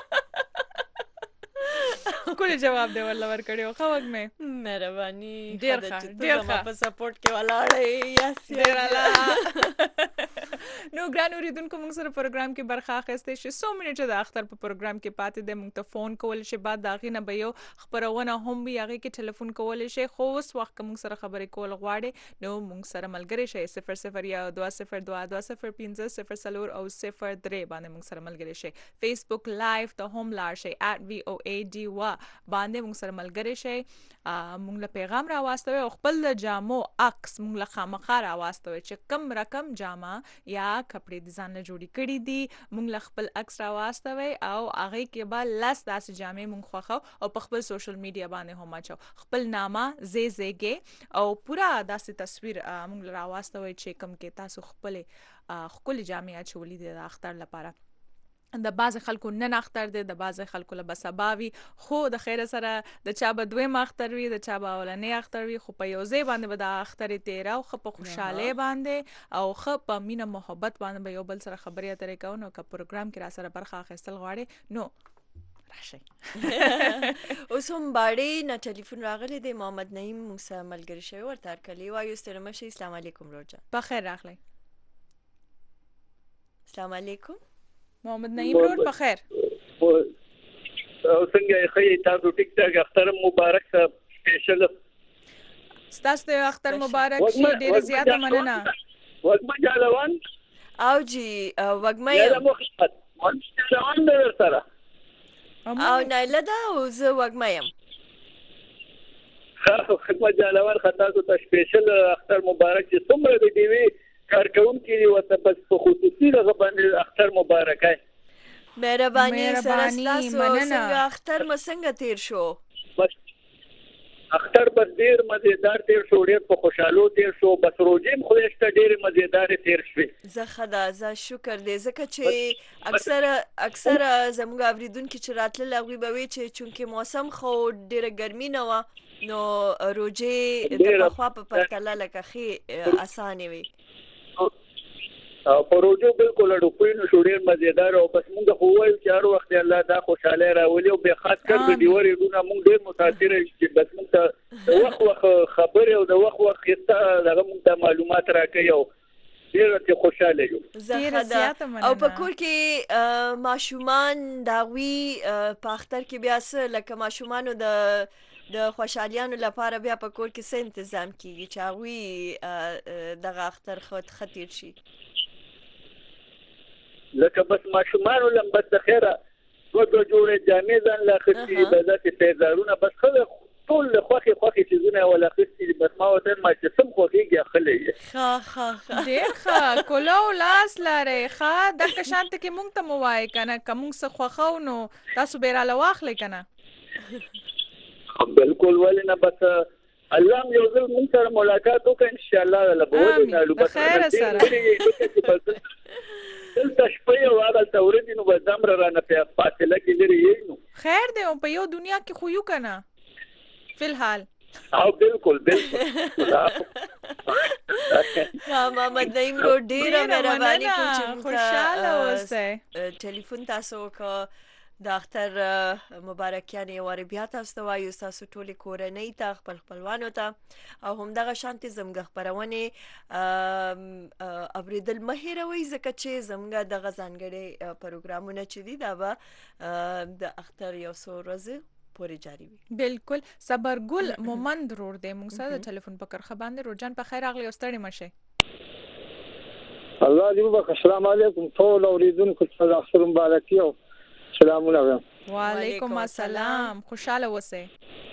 ښکلی جواب دی ورله ورکړی و ښه وږمې مهرباني ډېر ښه ډېر ښه په سپورټ کې ولاړئ یس ډېر الله نو ګران اورېدونکو موږ سره پروګرام کې برخه اخیستی شي څو منټه د اختر په پروګرام کې پاتې دی موږ ته فون کولی شي بعد د هغې نه به یو خپرونه هم وي هغې کې ټلیفون کولی شي خو اوس وخت که موږ سره خبرې کول غواړې نو موږ سره ملګری شئ صفر صفر یو دوه صفر دوه دوه صفر پنځه صفر څلور او صفر درې باندې موږ سره ملګری شئ فیسبوک لایف ته هم لاړ شئ ایټ وی او ای ډي وا باندې موږ سره ملګری شئ موږ له پیغام راواستوئ او خپل د جامو عکس موږ له خامخا راواستوئ چې کم رقم جامه یا کپړې د ځان نه جوړې کړي دي موږ له خپل عکس راواستوئ او هغې کې به لس داسې جامې موږ خوښو او په خپل سوشل میډیا باندې هم اچو خپل نامه زی زیږې او پوره داسې تصویر موږ له راواستوئ چې کوم کې تاسو خپلې ښکلې جامې اچولي دي د اختر لپاره د بعضې خلکو نن اختر دی د بعضې خلکو له به سبا وي خو د خیره سره د چا به دویم اختر وي د چا به اولنی اختر وي خو په یو ځای باندې به د اختر یې تېره او ښه په خوشحالۍ باندې او ښه په مینه محبت باندې به یو بل سره خبرې اترې کوو نو که پروګرام کې را سره برخه اخیستل غواړې نو راشئ اوس هم باړې نه ټلیفون راغلی دی محمد نعیم موږ سره ملګري شوی ورته هرکلي وایو ستړي مه شئ اسلام علیکم روجا بخیر راغلی السلام علیکم محمد نعیم روډ په خیر څنګه یې ښه تاسو ټیک ټاک اختر مبارک صاحب سپیشل ستاسو د اختر مبارک شي ډېره زیاته مننه وږمه جالوان او جی وږمه یم وږمه جالوان دی ورسره او نایله ده او زه وږمه یم وږمه جالوان ښه تاسو ته سپیشل اختر مبارک چې څومره د ډیوې کارکوونکي ورته بس په خصوصي دغه باندې اختر مبارک وای مهرباني سره ستاسو څنګه اختر مو څنګه تیر شو بس اختر بس ډېر مزېدار تیر شو ډېر په خوشحالو تیر شو بس روژې هم خدای شته ډېرې مزېدارې تیر شوې زه ښه ده زه شکر دی ځکه چې اکثره اکثره زموږ اورېدونکي چې راتلل هغوی به وی چې چونکې موسم خو ډېره ګرمي نه وه نو روژې د پخوا په پرتله لکه ښې اسانې وي په روژو بالکل ډوپوی نو شو ډېر مزېدار او بس مونږ خو ووایو چې هر وخت الله دا خوشحالۍ راولي او بیا خاص کر د ډیورې ډونه مونږ ډېر متاثره یو چې بس مونږ ته د وخت وخت خبرې او د وخت وخت ښایسته دغه مونږ ته معلومات راکوي او ډېر ترې خوشحاله یو او په کور کې ماشومان د هغوی په اختر کې بیا څه لکه ماشومانو د د خوشحالیانو لپاره بیا په کور کې څه انتظام کیږي چې هغوی دغه اختر ښه تیر شي لکه بس ماشومانو لم بس د خیره دوه دوه جوړې جامې ځان له اخیستي به داسې پیزارونه بس ښه ټول له خوښې خوښې څیزونه یې ول اخیستي بس ما ورته ویل ما چې څه م خوښېږي اخلی یې ښه ښه ښه ډېر ښه کولو لاس لرئ ښه دغه شانته کې موږ ته مو وایئ که نه که موږ څه خوښو نو تاسو بې راله واخلئ که نه بالکل ولې نه بس الله هم یو ځل موږ سره ملاقات وکړه انشاءالله له به ولې په خیره سره دلته شپې او هغلته ورځې نو به ځمره رانه په فاصله کې لرې یې نو خیر دی او په یو دنیا کې خو یو که نه فی الحال او بالکل بالکل محمد نعیم رو ډېره مهرباني کوم چې خوشحاله اوسئ ټلیفون تاسو وکړه د اختر مبارکیان یې وارې بیا تاسو ته وایو ستاسو ټولې کورنۍ ته خپل خپلوانو ته او همدغه شانتې زموږ خپرونې اورېدل مه هېروئ ځکه چې زموږ دغه ځانګړي پروګرامونه چې دي دا به د اختر یو څو ورځې پورې جاری وي. بالکل. صبرګل مومند رور دی موږ سره د ټلیفون په کرخه باندې. روجان په خیر راغلی او ستړي مه شئ. الله دې وبخښي. السلام علیکم ټول اوریدونکو ته د اختر مبارکي او سلامونه وایم. وعلیکم السلام. خوشاله اوسئ.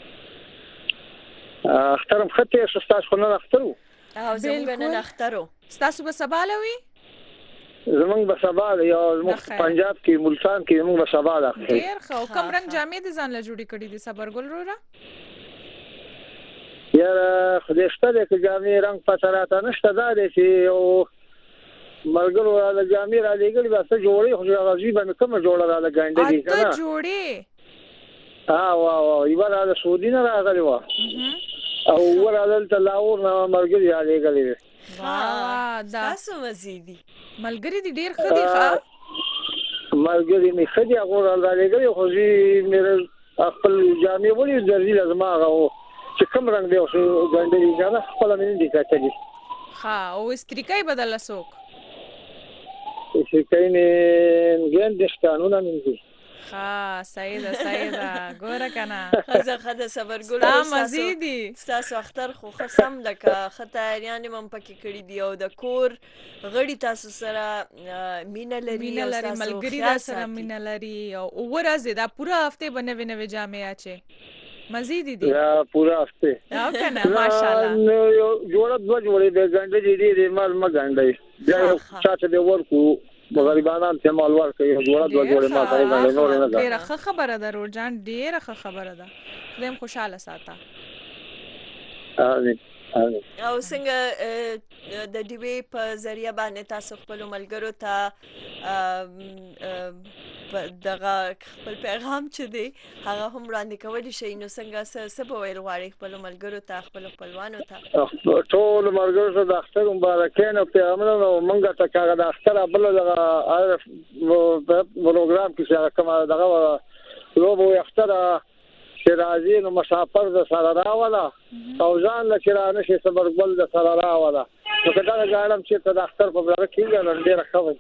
اختر هم ښه تېر شو. ستاسو خو نن اختر و؟ او زموږ نن اختر و. ستاسو به سبا له وي؟ زمونږ به سبا ده. یا زمونږ پنجاب کې ملتان کې زمونږ به سبا ده. ډېر ښه. او کوم رنګ جامې دې ځان له جوړې کړي دي صبرګل وروره؟ یاره خدای شته دی که جامې رنګ پته راته نشته. دا دی چې یو ملګرو راله جامې رالېږلي به څه جوړې خو هغه زوی به مې کومه جوړه راله ګنډلې که نه. اته جوړې؟ وا وا یوه راله سعودي نه راغلې وه او اووه راله دلته لاهور نه ملګري رالېږلې وې. ستاسو مزې دي. ملګري دي ډېر ښه دي. ښه ملګري مې ښه دي. هغو رالېږلې خو زه مې خپل جامې ولې درځي له زما هغه و چې کوم رنګ دی ګنډلي که نه خپله مې نه دي کتلي. ښه. او استریکۍ بدله څوک؟ استریکۍ مې نګین دشتانونه مینځي. ښه صحیح ده صحیح ده. ګوره که نه ښځه ښه ده صبرګل. ستا مزې دي. ستاسو اختر خو ښه سم لکه ښه تیاریانې مې هم پکې کړي دي او د کور غړي تاسو سره مینه لري مینه لري ملګري در سره مینه لري او اووه ورځې دا پوره هفتې به نوې نوې جامې اچې مزې دي دي. پوره هفتې او که نه ماشاءالله. جوړه دوه جوړې به ګنډلې دي ډېر مال مه ګنډئ. بیا یو چا ته دې ورکړو غریبانان ته مال ورکوي. جوړه دوه جوړې ما ته وګڼئ نورې نه ده. ډېره ښه خبره ده روجان. ډېره ښه خبره ده. خدای م خوشحاله ساته. امین امین. او څنګه د ډیوې په ذریعه باندې تاسو خپلو ملګرو ته دغه خپل پیغام چې دی هغه هم وړاندې کولی شئ نو څنګه څه به ویل غواړئ خپلو ملګرو ته خپلو خپلوانو ته؟ ټولو ملګرو ته د اختر مبارکیان او پیغامونه نو موږ ته که هغه د اختر بله دغه پروګرام کې چې هغه کومه دغه لوبه وي اختره چې راځي نو مسافر د سره راوله او ځان له چې رانشي صبرګل د سره راوله نو که دغه ګاډم چېرته د اختر په دغه کېږي نو ډېره ښه وي.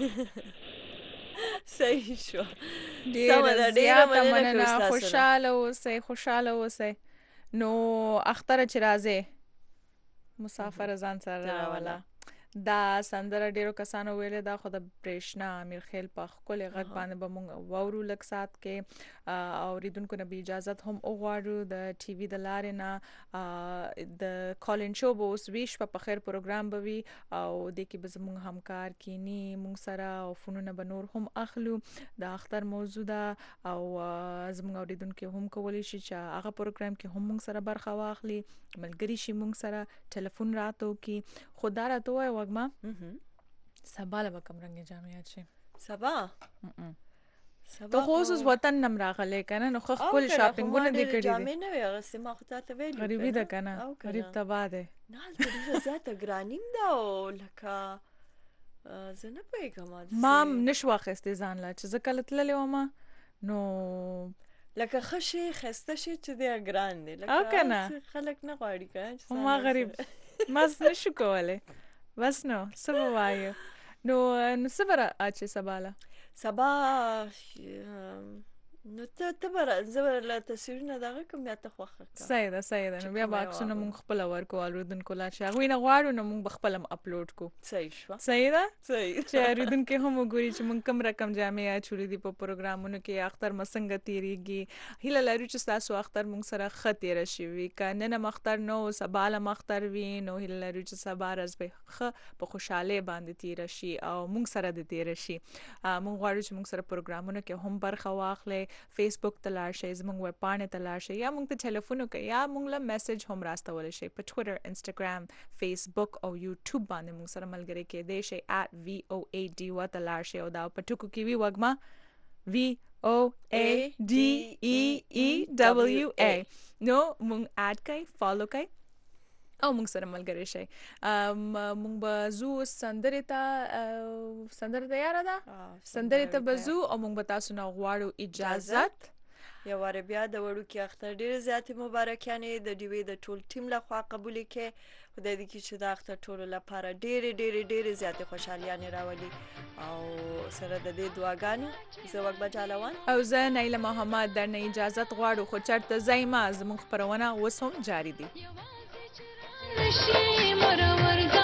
صحیح شو. ډېره زیاته مننه. خوشحاله اوسئ خوشحاله اوسئ. نو اختره چې راځئ مسافر ځان سره راوله. دا سندره ډیرو کسانو ویلې ده خو د برېښنا امیر خیل په ښکلي غږ باندې به موږ واورو لږ ساعت کې. اوریدونکو نه به اجازت هم وغواړو د ټي وي د لارې نه. د کالین شو به اوس وي شپه په خیر پروګرام به وي او دې کې به زموږ همکار کینی موږ سره او فونونه به نور هم اخلو. د اختر موضوع ده او زموږ اوریدونکو هم کولی شي چې هغه پروګرام کې هم موږ سره برخه واخلي ملګري شي موږ سره ټلیفون راته وکړي. خو دا راته ووایه وږمه سبا له به کوم رنګې جامې اچې؟ سبا ته خو اوس اوس وطن نه م راغلی که نه نو ښه ښکلي شاپینګونه دې کړي دي. جامې نه وې اغوستې ما خو تا ته ویلي غریبي ده که نه غریب تباه دی. نه هلته ډېره زیاته ګراني هم ده او لکه زه نه پوهېږم ما هم نه شو اخیستې ځان له چې زه کله تللې ومه نو لکه ښه شی ښایسته شی چې دی ګران دی. او که نه خلک نه غواړي که نه ما غریب ما نه شو کولی. بس نو څه به وایو نو نو څه به اچې سبا له؟ سبا نو ته ته به زه به له تصویرونه دغه کوم بیا ته خوښه کړه. صحیح ده صحیح ده. نو بیا به عکسونه مونږ خپله ورکو اورېدونکو لا چې هغوی نه غواړو نو مونږ به خپله هم اپلوډ کړو. صحیح شوه صحیح ده صحیح چې اورېدونکي هم وګوري چې مونږ کوم رقم جامې اچولي دي په پروګرامونو کې اختر مو څنګه تېرېږي. هیله لرو چې ستاسو اختر مونږ سره ښه تېره شوي که نن هم اختر نه و سبا هم اختر وي نو هیله لرو چې سبا ورځ به ښه په خوشحالۍ باندې تېره شي او مونږ سره دې تېره شي. مونږ غواړو چې مونږ سره پروګرامونو کې هم برخه واخلئ. فیسبوک ته لاړ شئ زموږ ویب پاڼې ته لاړ شئ یا موږ ته ټلیفون وکړئ یا موږ له میسج هم راستولی شئ په ټویټر انسټاګرام فیسبوک او یوټیوب باندې موږ سره ملګري کېدی شئ ایټ وی او ای ډیوا ته لاړ شئ او دا په ټکو کې وي وږمه وی او ای ډي ای ای ډبلیو ای نو موږ اډ کړئ فالو کړئ او موږ سره ملګری شئ. موږ به زو سندرې ته سندره تیاره ده سندرې ته به زو او موږ به تاسو نه غواړو اجازت. یو واره بیا د وړوکي اختر ډېرې زیاتې مبارکیانې د ډیوې د ټول ټیم لخوا قبولې کړې. خدای دې کړي چې د اختر ټولو لپاره ډېرې ډېرې ډېرې زیاتې خوشحالیانې راولي او سره د دې دعاګانو زه وک بجالوان او زه نیله محمد در نه اجازت غواړو خو چېرته ځئ مه زموږ خپرونه اوس هم جاري دي.